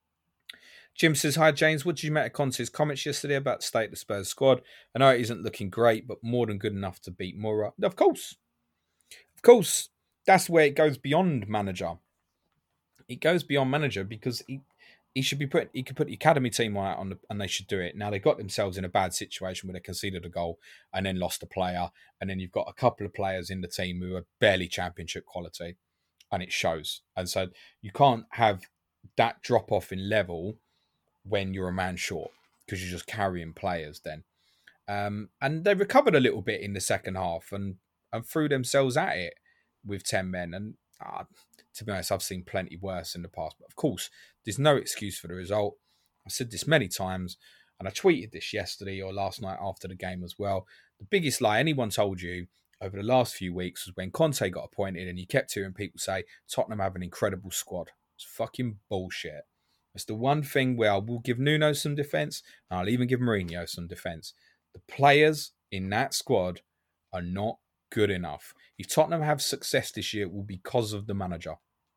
Jim says, hi, James. What did you make of Conte's comments yesterday about the state of the Spurs squad? I know it isn't looking great, but more than good enough to beat Mura. Of course. Of course. That's where it goes beyond manager. It goes beyond manager because he, he should be put. He could put the academy team out on, the, and they should do it. Now they got themselves in a bad situation where they conceded a goal and then lost a player, and then you've got a couple of players in the team who are barely championship quality, and it shows. And so you can't have that drop off in level when you're a man short because you're just carrying players then. Um, and they recovered a little bit in the second half and and threw themselves at it with ten men. And uh, to be honest, I've seen plenty worse in the past. But of course, there's no excuse for the result. I've said this many times, and I tweeted this yesterday or last night after the game as well. The biggest lie anyone told you over the last few weeks was when Conte got appointed and you kept hearing people say Tottenham have an incredible squad. It's fucking bullshit. It's the one thing where I will give Nuno some defence, and I'll even give Mourinho some defence. The players in that squad are not good enough. If Tottenham have success this year, it will be because of the manager.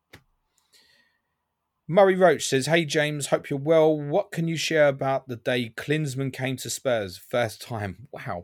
Murray Roach says, hey James, hope you're well. What can you share about the day Klinsmann came to Spurs? First time. Wow.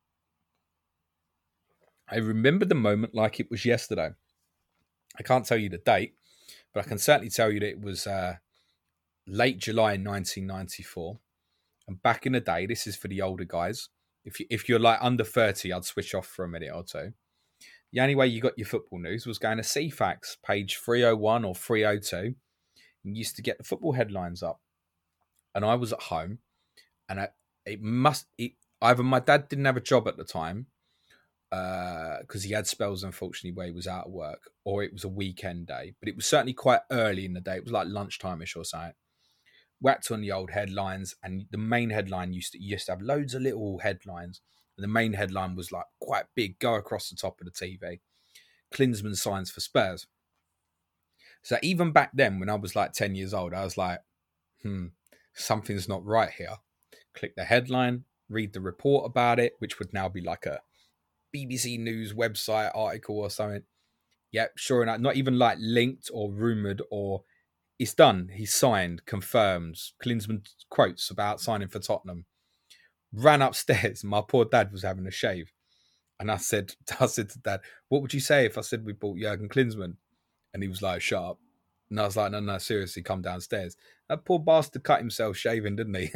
I remember the moment like it was yesterday. I can't tell you the date, but I can certainly tell you that it was uh, late July nineteen ninety-four. And back in the day, this is for the older guys. If, you, if you're like under thirty, I'd switch off for a minute or two. The only way you got your football news was going to C FAX, page three oh one or three oh two. And used to get the football headlines up. And I was at home. And I, it must... It, either my dad didn't have a job at the time, because uh, he had spells, unfortunately, where he was out of work, or it was a weekend day. But it was certainly quite early in the day. It was like lunchtime-ish or something. Whacked on the old headlines, and the main headline used to, used to have loads of little headlines. And the main headline was like quite big, go across the top of the T V. Klinsmann signs for Spurs. So even back then, when I was like ten years old, I was like, hmm, something's not right here. Click the headline, read the report about it, which would now be like a B B C News website article or something. Yep, sure enough, not even like linked or rumoured or it's done. He's signed, confirmed. Klinsmann quotes about signing for Tottenham. Ran upstairs. My poor dad was having a shave. And I said, I said to Dad, what would you say if I said we bought Jurgen Klinsmann? And he was like, shut up. And I was like, no, no, seriously, come downstairs. That poor bastard cut himself shaving, didn't he?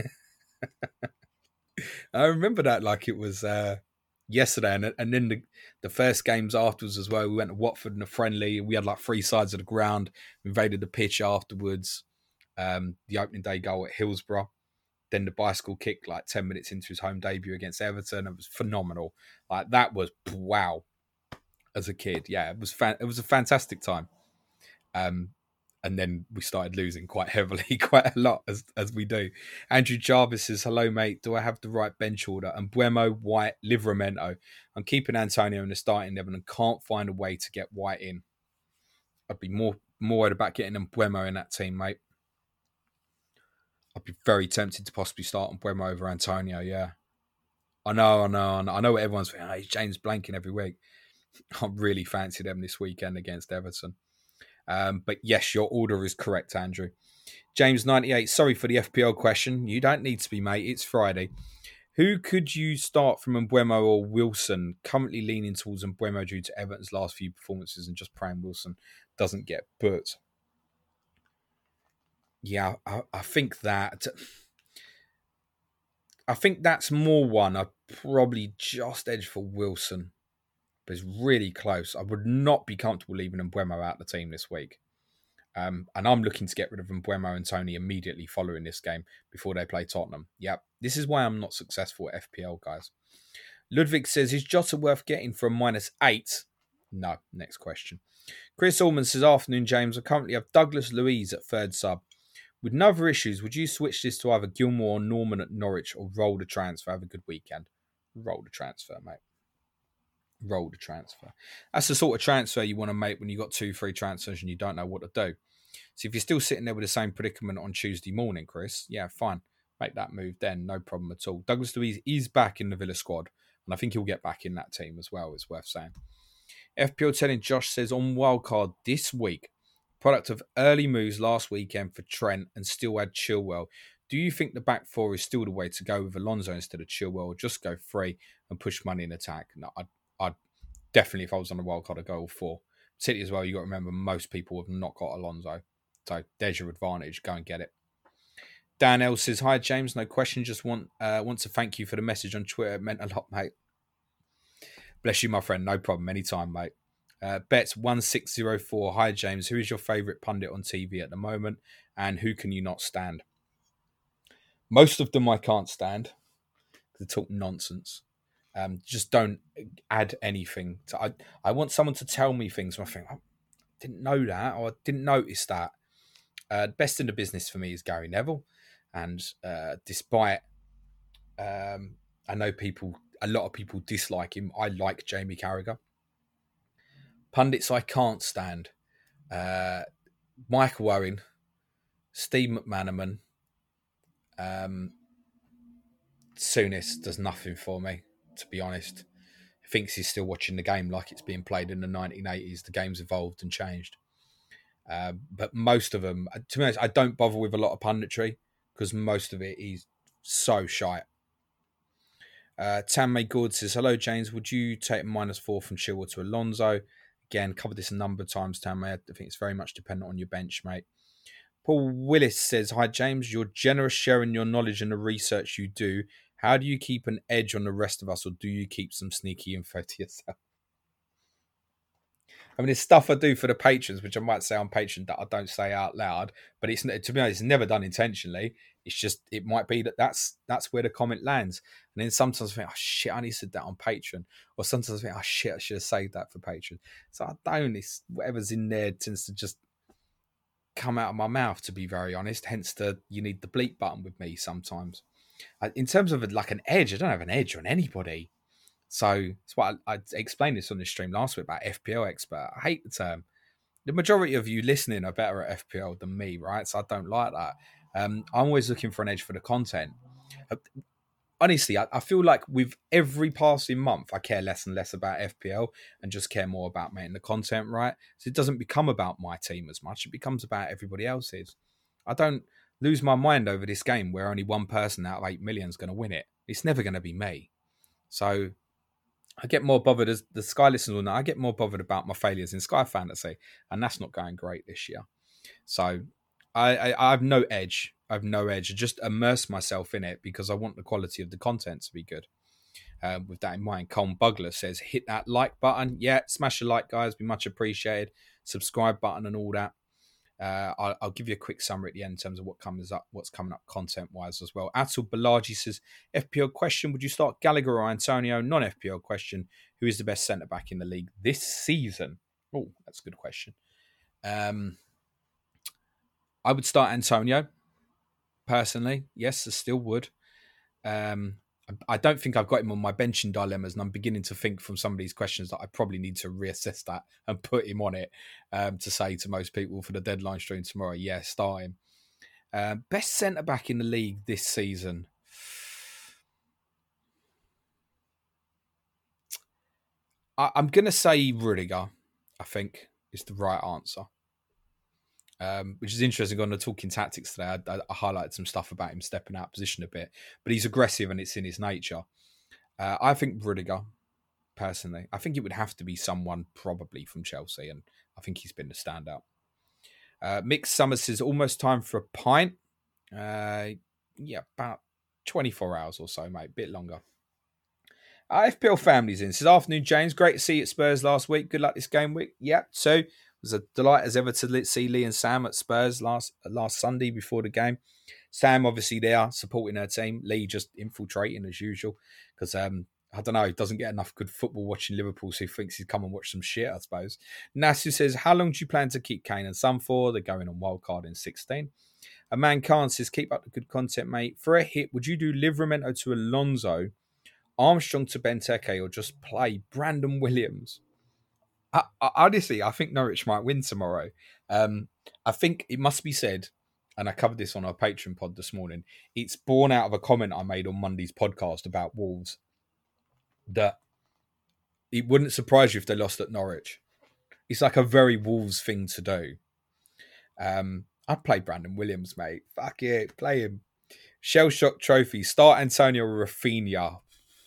I remember that like it was uh, yesterday. And, and then the, the first games afterwards as well, we went to Watford in a friendly. We had like three sides of the ground. We invaded the pitch afterwards. Um, the opening day goal at Hillsborough. Then the bicycle kick like ten minutes into his home debut against Everton. It was phenomenal. Like that was wow. As a kid, yeah, it was fan- it was a fantastic time. Um, and then we started losing quite heavily, quite a lot, as as we do. Andrew Jarvis says, hello, mate. Do I have the right bench order? And Mbeumo, White, Livramento. I'm keeping Antonio in the starting eleven and can't find a way to get White in. I'd be more, more worried about getting Mbeumo in that team, mate. I'd be very tempted to possibly start on Mbeumo over Antonio, yeah. I know, I know, I know, I know what everyone's thinking. Oh, James blanking every week. I really fancy them this weekend against Everton. Um, but yes, your order is correct, Andrew. James ninety-eight, sorry for the F P L question. You don't need to be, mate. It's Friday. Who could you start from Mbeumo or Wilson? Currently leaning towards Mbeumo due to Everton's last few performances and just praying Wilson doesn't get booked. Yeah, I, I think that... I think that's more one. I'd probably just edge for Wilson. But it's really close. I would not be comfortable leaving Mbeumo out of the team this week. Um, and I'm looking to get rid of Mbeumo and Tony immediately following this game before they play Tottenham. Yep, this is why I'm not successful at F P L, guys. Ludwig says, is Jota worth getting for a minus eight? No. Next question. Chris Allman says, afternoon, James. I currently have Douglas Luiz at third sub. With no other issues, would you switch this to either Gilmore or Norman at Norwich or roll the transfer? Have a good weekend. Roll the transfer, mate. Roll the transfer. That's the sort of transfer you want to make when you've got two, three transfers and you don't know what to do. So if you're still sitting there with the same predicament on Tuesday morning, Chris, yeah, fine. Make that move then. No problem at all. Douglas Luiz is back in the Villa squad, and I think he'll get back in that team as well, it's worth saying. F P L telling Josh says, on wildcard this week, product of early moves last weekend for Trent and still had Chilwell. Do you think the back four is still the way to go with Alonso instead of Chilwell, or just go free and push money in attack? No, I'd I'd definitely, if I was on a wildcard, I'd go all four. City as well, you've got to remember, most people have not got Alonso. So there's your advantage. Go and get it. Dan L says, hi, James. No question. Just want uh, want to thank you for the message on Twitter. It meant a lot, mate. Bless you, my friend. No problem. Anytime, mate. Uh, Bets one six zero four. Hi, James. Who is your favourite pundit on T V at the moment? And who can you not stand? Most of them I can't stand. They talk nonsense. Um, just don't add anything. To, I I want someone to tell me things. And I think, I didn't know that, or I didn't notice that. Uh, best in the business for me is Gary Neville. And uh, despite, um, I know people, a lot of people dislike him. I like Jamie Carragher. Pundits I can't stand. Uh, Michael Owen, Steve McManaman, um, Souness does nothing for me, to be honest. He thinks he's still watching the game like it's being played in the nineteen eighties. The game's evolved and changed. Uh, but most of them, to be honest, I don't bother with a lot of punditry because most of it is so shite. Uh, Tam May Good says, hello, James. Would you take minus four from Chilwell to Alonso? Again, covered this a number of times, Tam May. I think it's very much dependent on your bench, mate. Paul Willis says, hi, James. You're generous sharing your knowledge and the research you do. How do you keep an edge on the rest of us, or do you keep some sneaky info to yourself? I mean, it's stuff I do for the patrons, which I might say on Patreon that I don't say out loud, but it's, to be honest, it's never done intentionally. It's just, it might be that that's that's where the comment lands. And then sometimes I think, oh shit, I need to say that on Patreon. Or sometimes I think, oh shit, I should have saved that for Patreon. So I don't, it's whatever's in there tends to just come out of my mouth, to be very honest. Hence the, you need the bleep button with me sometimes. In terms of like an edge, I don't have an edge on anybody. So that's why I, I explained this on the stream last week about F P L expert. I hate the term. The majority of you listening are better at F P L than me, right? So I don't like that. Um, I'm always looking for an edge for the content. Uh, honestly, I, I feel like with every passing month, I care less and less about F P L and just care more about making the content right. So it doesn't become about my team as much. It becomes about everybody else's. I don't lose my mind over this game where only one person out of eight million is going to win it. It's never going to be me. So I get more bothered, as the Sky listeners will know, I get more bothered about my failures in Sky Fantasy, and that's not going great this year. So I, I, I have no edge. I have no edge. I just immerse myself in it because I want the quality of the content to be good. Uh, with that in mind, Colm Bugler says, hit that like button. Yeah, smash a like, guys. Be much appreciated. Subscribe button and all that. Uh, I'll, I'll give you a quick summary at the end in terms of what comes up, what's coming up content-wise as well. Atul Balaji says, F P L question, would you start Gallagher or Antonio? Non-F P L question, who is the best centre-back in the league this season? Oh, that's a good question. Um, I would start Antonio, personally. Yes, I still would. Um, I don't think I've got him on my benching dilemmas, and I'm beginning to think from some of these questions that I probably need to reassess that and put him on it um, to say to most people for the deadline stream tomorrow, yeah, start him. Uh, best centre-back in the league this season. I, I'm going to say Rudiger, I think, is the right answer. Um, which is interesting. On the Talking Tactics today, I, I highlighted some stuff about him stepping out of position a bit, but he's aggressive and it's in his nature. Uh, I think Rudiger, personally. I think it would have to be someone probably from Chelsea, and I think he's been the standout. Uh, Mick Summers says, almost time for a pint. Uh, yeah, about twenty-four hours or so, mate. Bit longer. Uh, F P L Family's in. Says, afternoon, James. Great to see you at Spurs last week. Good luck this game week. Yeah, so... It was a delight as ever to see Lee and Sam at Spurs last last Sunday before the game. Sam obviously there supporting her team. Lee just infiltrating as usual because um, I don't know, he doesn't get enough good football watching Liverpool, so he thinks he'd come and watch some shit, I suppose. Nasu says, how long do you plan to keep Kane and Son for? They're going on wildcard in sixteen. A man Khan says, keep up the good content, mate. For a hit, would you do Livramento to Alonso, Armstrong to Benteke, or just play Brandon Williams? I, I, honestly, I think Norwich might win tomorrow. Um, I think it must be said, and I covered this on our Patreon pod this morning, it's born out of a comment I made on Monday's podcast about Wolves, that it wouldn't surprise you if they lost at Norwich. It's like a very Wolves thing to do. Um, I'd play Brandon Williams, mate. Fuck it, play him. Shell Shock Trophy, start Antonio Rafinha.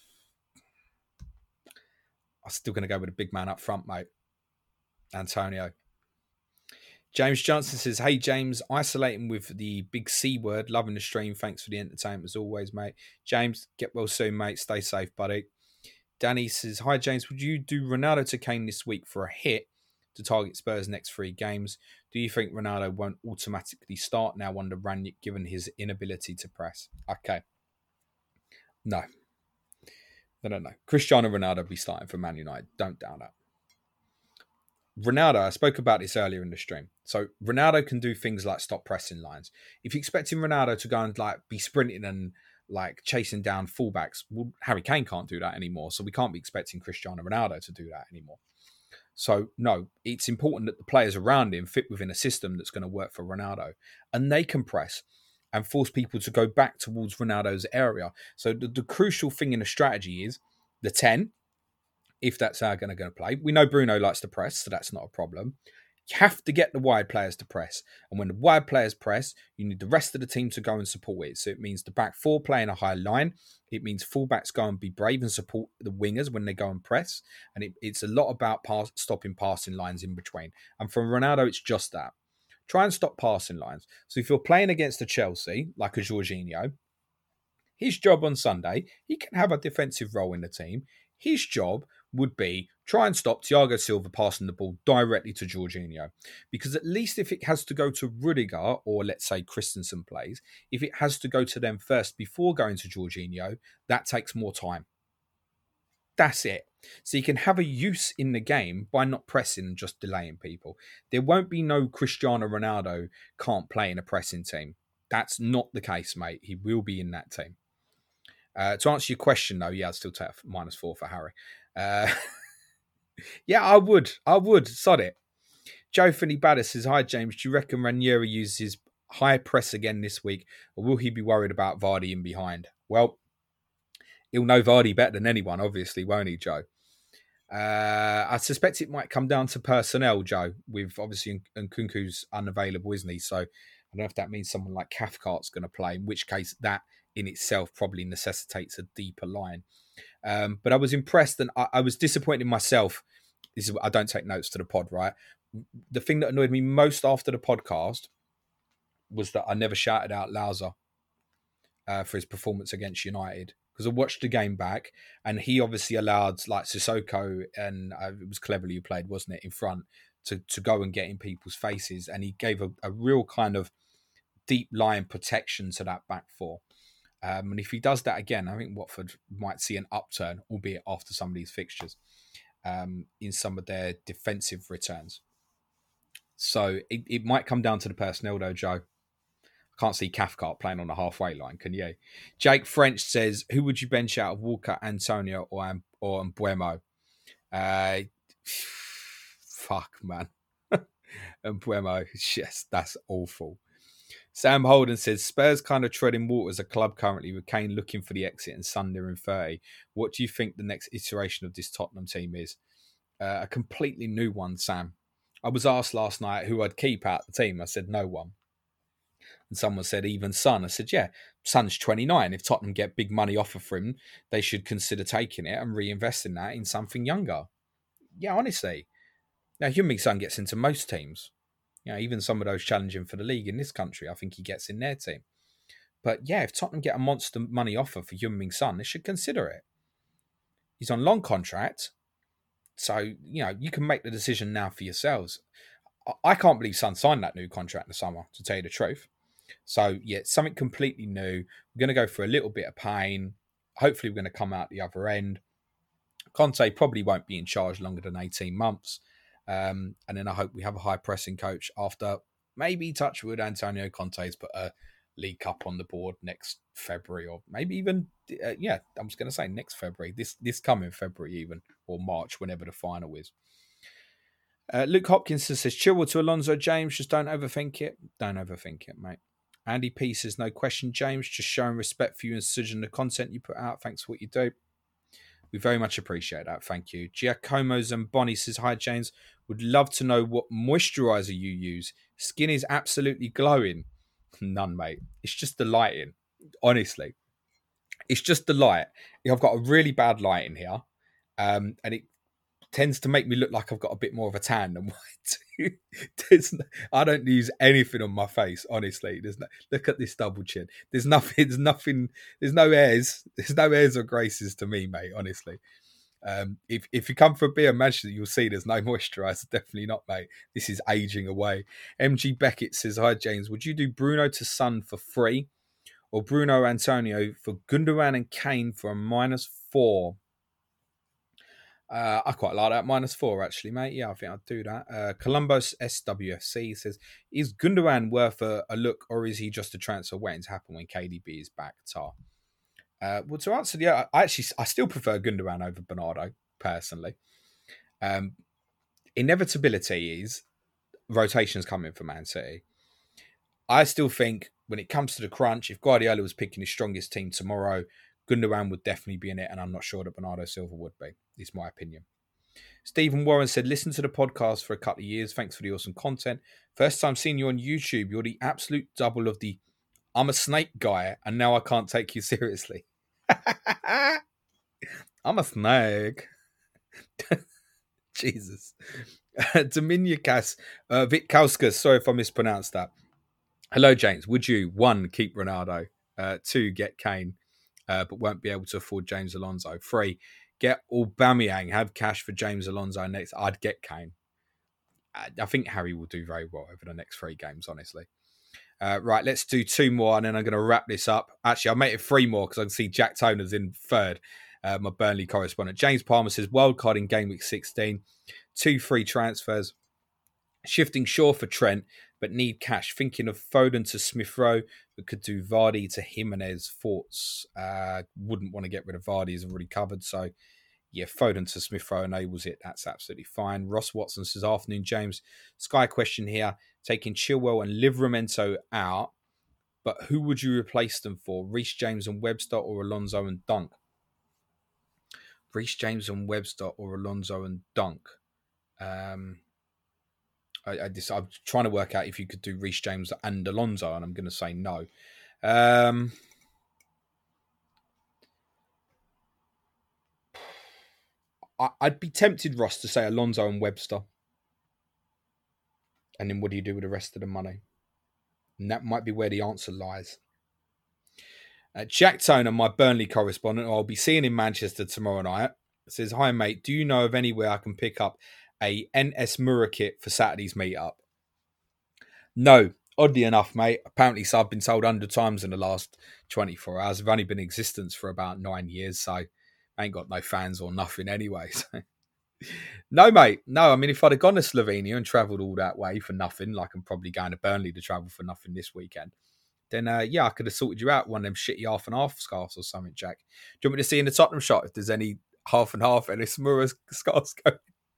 I'm still going to go with a big man up front, mate. Antonio. James Johnson says, hey, James, isolating with the big C word. Loving the stream. Thanks for the entertainment as always, mate. James, get well soon, mate. Stay safe, buddy. Danny says, hi, James. Would you do Ronaldo to Kane this week for a hit to target Spurs' next three games? Do you think Ronaldo won't automatically start now under Ranić given his inability to press? Okay. No. I don't know. Cristiano Ronaldo will be starting for Man United. Don't doubt that. Ronaldo, I spoke about this earlier in the stream. So Ronaldo can do things like stop pressing lines. If you're expecting Ronaldo to go and like be sprinting and like chasing down fullbacks, well, Harry Kane can't do that anymore. So we can't be expecting Cristiano Ronaldo to do that anymore. So no, it's important that the players around him fit within a system that's going to work for Ronaldo, and they can press. and force people to go back towards Ronaldo's area. So the, the crucial thing in the strategy is the ten, if that's how they're going to play. We know Bruno likes to press, so that's not a problem. You have to get the wide players to press. And when the wide players press, you need the rest of the team to go and support it. So it means the back four play in a high line. It means fullbacks go and be brave and support the wingers when they go and press. And it, it's a lot about pass, stopping passing lines in between. And for Ronaldo, it's just that. Try and stop passing lines. So if you're playing against a Chelsea, like a Jorginho, his job on Sunday, he can have a defensive role in the team. His job would be try and stop Thiago Silva passing the ball directly to Jorginho. Because at least if it has to go to Rudiger, or let's say Christensen plays, if it has to go to them first before going to Jorginho, that takes more time. That's it. So you can have a use in the game by not pressing and just delaying people. There won't be no Cristiano Ronaldo can't play in a pressing team. That's not the case, mate. He will be in that team. Uh, to answer your question, though, yeah, I'd still take minus four for Harry. Uh, yeah, I would. I would. Sod it. Joe Finney Bader says, hi, James. Do you reckon Ranieri uses his high press again this week, or will he be worried about Vardy in behind? Well, he'll know Vardy better than anyone, obviously, won't he, Joe? Uh, I suspect it might come down to personnel, Joe, with obviously Nkunku's unavailable, isn't he? So I don't know if that means someone like Cathcart's going to play, in which case that in itself probably necessitates a deeper line. Um, but I was impressed, and I, I was disappointed in myself. This is I don't take notes to the pod, right? The thing that annoyed me most after the podcast was that I never shouted out Lauza uh, for his performance against United. Because I watched the game back, and he obviously allowed like Sissoko, and uh, it was cleverly played, wasn't it, in front to, to go and get in people's faces. And he gave a, a real kind of deep line protection to that back four. Um, and if he does that again, I think Watford might see an upturn, albeit after some of these fixtures, um, in some of their defensive returns. So it, it might come down to the personnel, though, Joe. Can't see Cathcart playing on the halfway line, can you? Jake French says, who would you bench out of Walker, Antonio, or or Mbeumo? Uh, fuck, man. Mbeumo, yes, that's awful. Sam Holden says, Spurs kind of treading water as a club currently, with Kane looking for the exit and Son nearing thirty. What do you think the next iteration of this Tottenham team is? Uh, a completely new one, Sam. I was asked last night who I'd keep out the team. I said, no one. And someone said, even Son. I said, yeah, Son's twenty-nine. If Tottenham get big money offer for him, they should consider taking it and reinvesting that in something younger. Yeah, honestly. Now, Heung-min Son gets into most teams. You know, even some of those challenging for the league in this country, I think he gets in their team. But yeah, if Tottenham get a monster money offer for Heung-min Son, they should consider it. He's on long contract. So, you know, you can make the decision now for yourselves. I can't believe Son signed that new contract in the summer, to tell you the truth. So, yeah, something completely new. We're going to go through a little bit of pain. Hopefully, we're going to come out the other end. Conte probably won't be in charge longer than eighteen months. Um, and then I hope we have a high-pressing coach after maybe Touchwood Antonio Conte's put a League Cup on the board next February, or maybe even, uh, yeah, I was going to say next February, this this coming February even, or March, whenever the final is. Uh, Luke Hopkinson says, Chilwell to Alonso, James, just don't overthink it. Don't overthink it, mate. Andy P says, no question, James, just showing respect for you and Susan, the content you put out. Thanks for what you do. We very much appreciate that. Thank you. Giacomo Zamboni says, hi, James. Would love to know what moisturiser you use. Skin is absolutely glowing. None, mate. It's just the lighting. Honestly. It's just the light. I've got a really bad light in here. Um, and it tends to make me look like I've got a bit more of a tan than white. There's no, I don't use anything on my face, honestly. There's no, look at this double chin. There's nothing, there's nothing, there's no airs. There's no airs or graces to me, mate, honestly. Um, if if you come for a beer in Manchester, you'll see there's no moisturiser. Definitely not, mate. This is aging away. M G Beckett says, hi, James. Would you do Bruno to Son for free, or Bruno Antonio for Gundogan and Kane for a minus four? Uh, I quite like that minus four, actually, mate. Yeah, I think I'd do that. Uh, Columbus S W F C says, is Gundogan worth a, a look, or is he just a transfer waiting to happen when K D B is back? Tar. Uh, well, to answer the, I actually, I still prefer Gundogan over Bernardo, personally. Um, inevitability is rotations coming for Man City. I still think when it comes to the crunch, if Guardiola was picking his strongest team tomorrow, Gundogan would definitely be in it, and I'm not sure that Bernardo Silva would be. Is my opinion. Stephen Warren said, listen to the podcast for a couple of years. Thanks for the awesome content. First time seeing you on YouTube. You're the absolute double of the I'm a snake guy, and now I can't take you seriously. I'm a snake. Jesus. Dominikas uh, Vitkauskas, sorry if I mispronounced that. Hello, James. Would you, one, keep Ronaldo, uh, two, get Kane, uh, but won't be able to afford James Alonso, three, get Aubameyang, have cash for James Alonso next? I'd get Kane. I, I think Harry will do very well over the next three games, honestly. Uh, right, let's do two more, and then I'm going to wrap this up. Actually, I'll make it three more because I can see Jack Toner's in third, uh, my Burnley correspondent. James Palmer says, wildcard in game week sixteen, two free transfers, shifting Shaw for Trent, but need cash. Thinking of Foden to Smith Rowe, but could do Vardy to Jimenez. Thoughts? Uh, wouldn't want to get rid of Vardy, he's already covered. So, yeah, Foden to Smith Rowe enables it. That's absolutely fine. Ross Watson says, afternoon, James. Sky question here. Taking Chilwell and Livramento out, but who would you replace them for? Reece James and Webster or Alonso and Dunk? Reece James and Webster or Alonso and Dunk? Um... I, I just, I'm trying to work out if you could do Reece James and Alonso, and I'm going to say no. Um, I, I'd be tempted, Ross, to say Alonso and Webster. And then what do you do with the rest of the money? And that might be where the answer lies. Uh, Jack Toner, my Burnley correspondent, who I'll be seeing in Manchester tomorrow night, says, hi, mate, do you know of anywhere I can pick up a N S Mura kit for Saturday's meetup? No, oddly enough, mate. Apparently, so I've been told one hundred times in the last twenty-four hours. I've only been in existence for about nine years, so I ain't got no fans or nothing anyway. So. No, mate. No, I mean, if I'd have gone to Slovenia and travelled all that way for nothing, like I'm probably going to Burnley to travel for nothing this weekend, then, uh, yeah, I could have sorted you out one of them shitty half and half scarves or something, Jack. Do you want me to see in the Tottenham shot if there's any half and half N S Mura scarves going?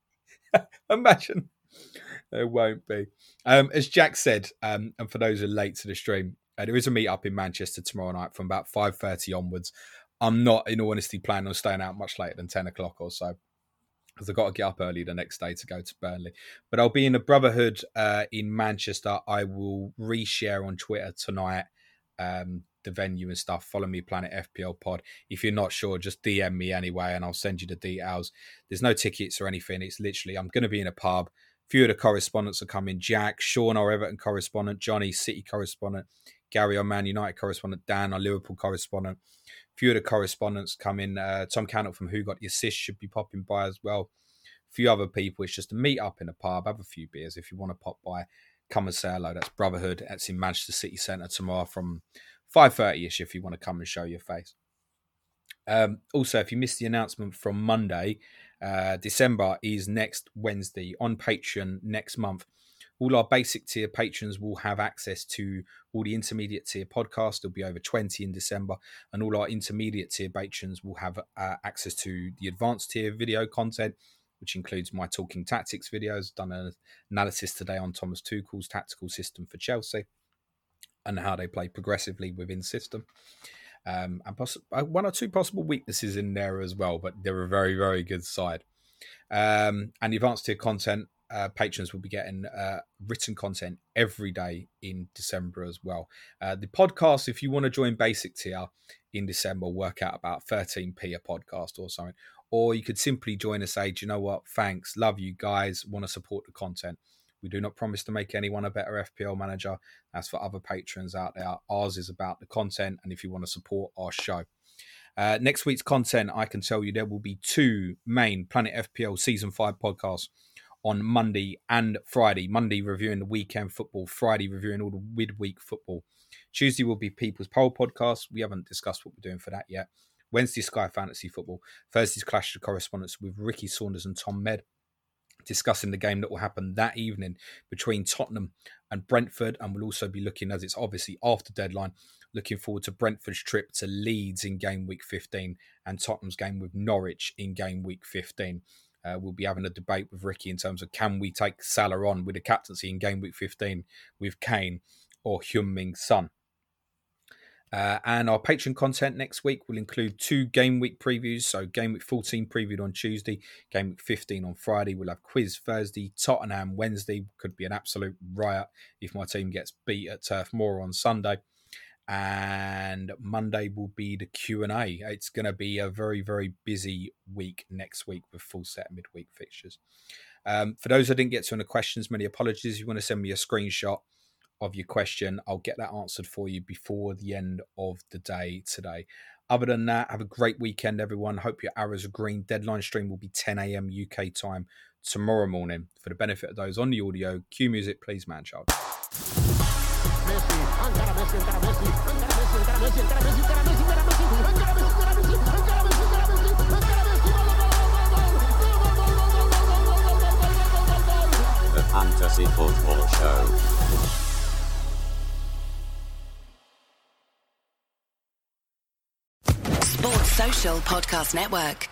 Imagine. There won't be. Um, as Jack said, um, and for those who are late to the stream, uh, there is a meet-up in Manchester tomorrow night from about five thirty onwards. I'm not, in all honesty, planning on staying out much later than ten o'clock or so, because I've got to get up early the next day to go to Burnley. But I'll be in the Brotherhood uh, in Manchester. I will reshare on Twitter tonight um, the venue and stuff. Follow me, Planet F P L Pod. If you're not sure, just D M me anyway, and I'll send you the details. There's no tickets or anything. It's literally, I'm going to be in a pub. A few of the correspondents are coming. Jack, Sean, our Everton correspondent, Johnny, City correspondent, Gary, our Man United correspondent, Dan, our Liverpool correspondent. A few of the correspondents coming. Uh, Tom Cannell from Who Got the Assist should be popping by as well. A few other people. It's just a meet up in a pub. Have a few beers. If you want to pop by, come and say hello. That's Brotherhood. That's in Manchester City Centre tomorrow from five thirty-ish if you want to come and show your face. Um, also, if you missed the announcement from Monday, uh, December is next Wednesday on Patreon next month. All our basic tier patrons will have access to all the intermediate tier podcasts. There'll be over twenty in December. And all our intermediate tier patrons will have uh, access to the advanced tier video content, which includes my Talking Tactics videos. Done an analysis today on Thomas Tuchel's tactical system for Chelsea and how they play progressively within system. Um, and poss- one or two possible weaknesses in there as well, but they're a very, very good side. Um, and the advanced tier content, uh, patrons will be getting uh, written content every day in December as well. Uh, the podcast, if you want to join basic tier in December, work out about thirteen p a podcast or something. Or you could simply join and say, do you know what? Thanks. Love you guys. Want to support the content. We do not promise to make anyone a better F P L manager. That's for other patrons out there. Ours is about the content, and if you want to support our show. Uh, next week's content, I can tell you there will be two main Planet F P L Season five podcasts on Monday and Friday. Monday reviewing the weekend football, Friday reviewing all the midweek football. Tuesday will be People's Poll podcast. We haven't discussed what we're doing for that yet. Wednesday, Sky Fantasy Football. Thursday's Clash of Correspondence with Ricky Saunders and Tom Med, discussing the game that will happen that evening between Tottenham and Brentford. And we'll also be looking, as it's obviously after deadline, looking forward to Brentford's trip to Leeds in game week fifteen and Tottenham's game with Norwich in game week fifteen. Uh, we'll be having a debate with Ricky in terms of can we take Salah on with a captaincy in game week fifteen with Kane or Heung-min Son. Uh, and our Patreon content next week will include two game week previews. So game week fourteen previewed on Tuesday, game week fifteen on Friday. We'll have quiz Thursday, Tottenham Wednesday. Could be an absolute riot if my team gets beat at Turf Moor on Sunday. And Monday will be the Q and A. It's going to be a very, very busy week next week with full set midweek fixtures. Um, for those I didn't get to any questions, many apologies. If you want to send me a screenshot of your question, I'll get that answered for you before the end of the day today. Other than that, have a great weekend, everyone. Hope your arrows are green. Deadline stream will be ten a.m. U K time tomorrow morning. For the benefit of those on the audio, cue music, please, man child. The Fantasy Football Show. Sports Social Podcast Network.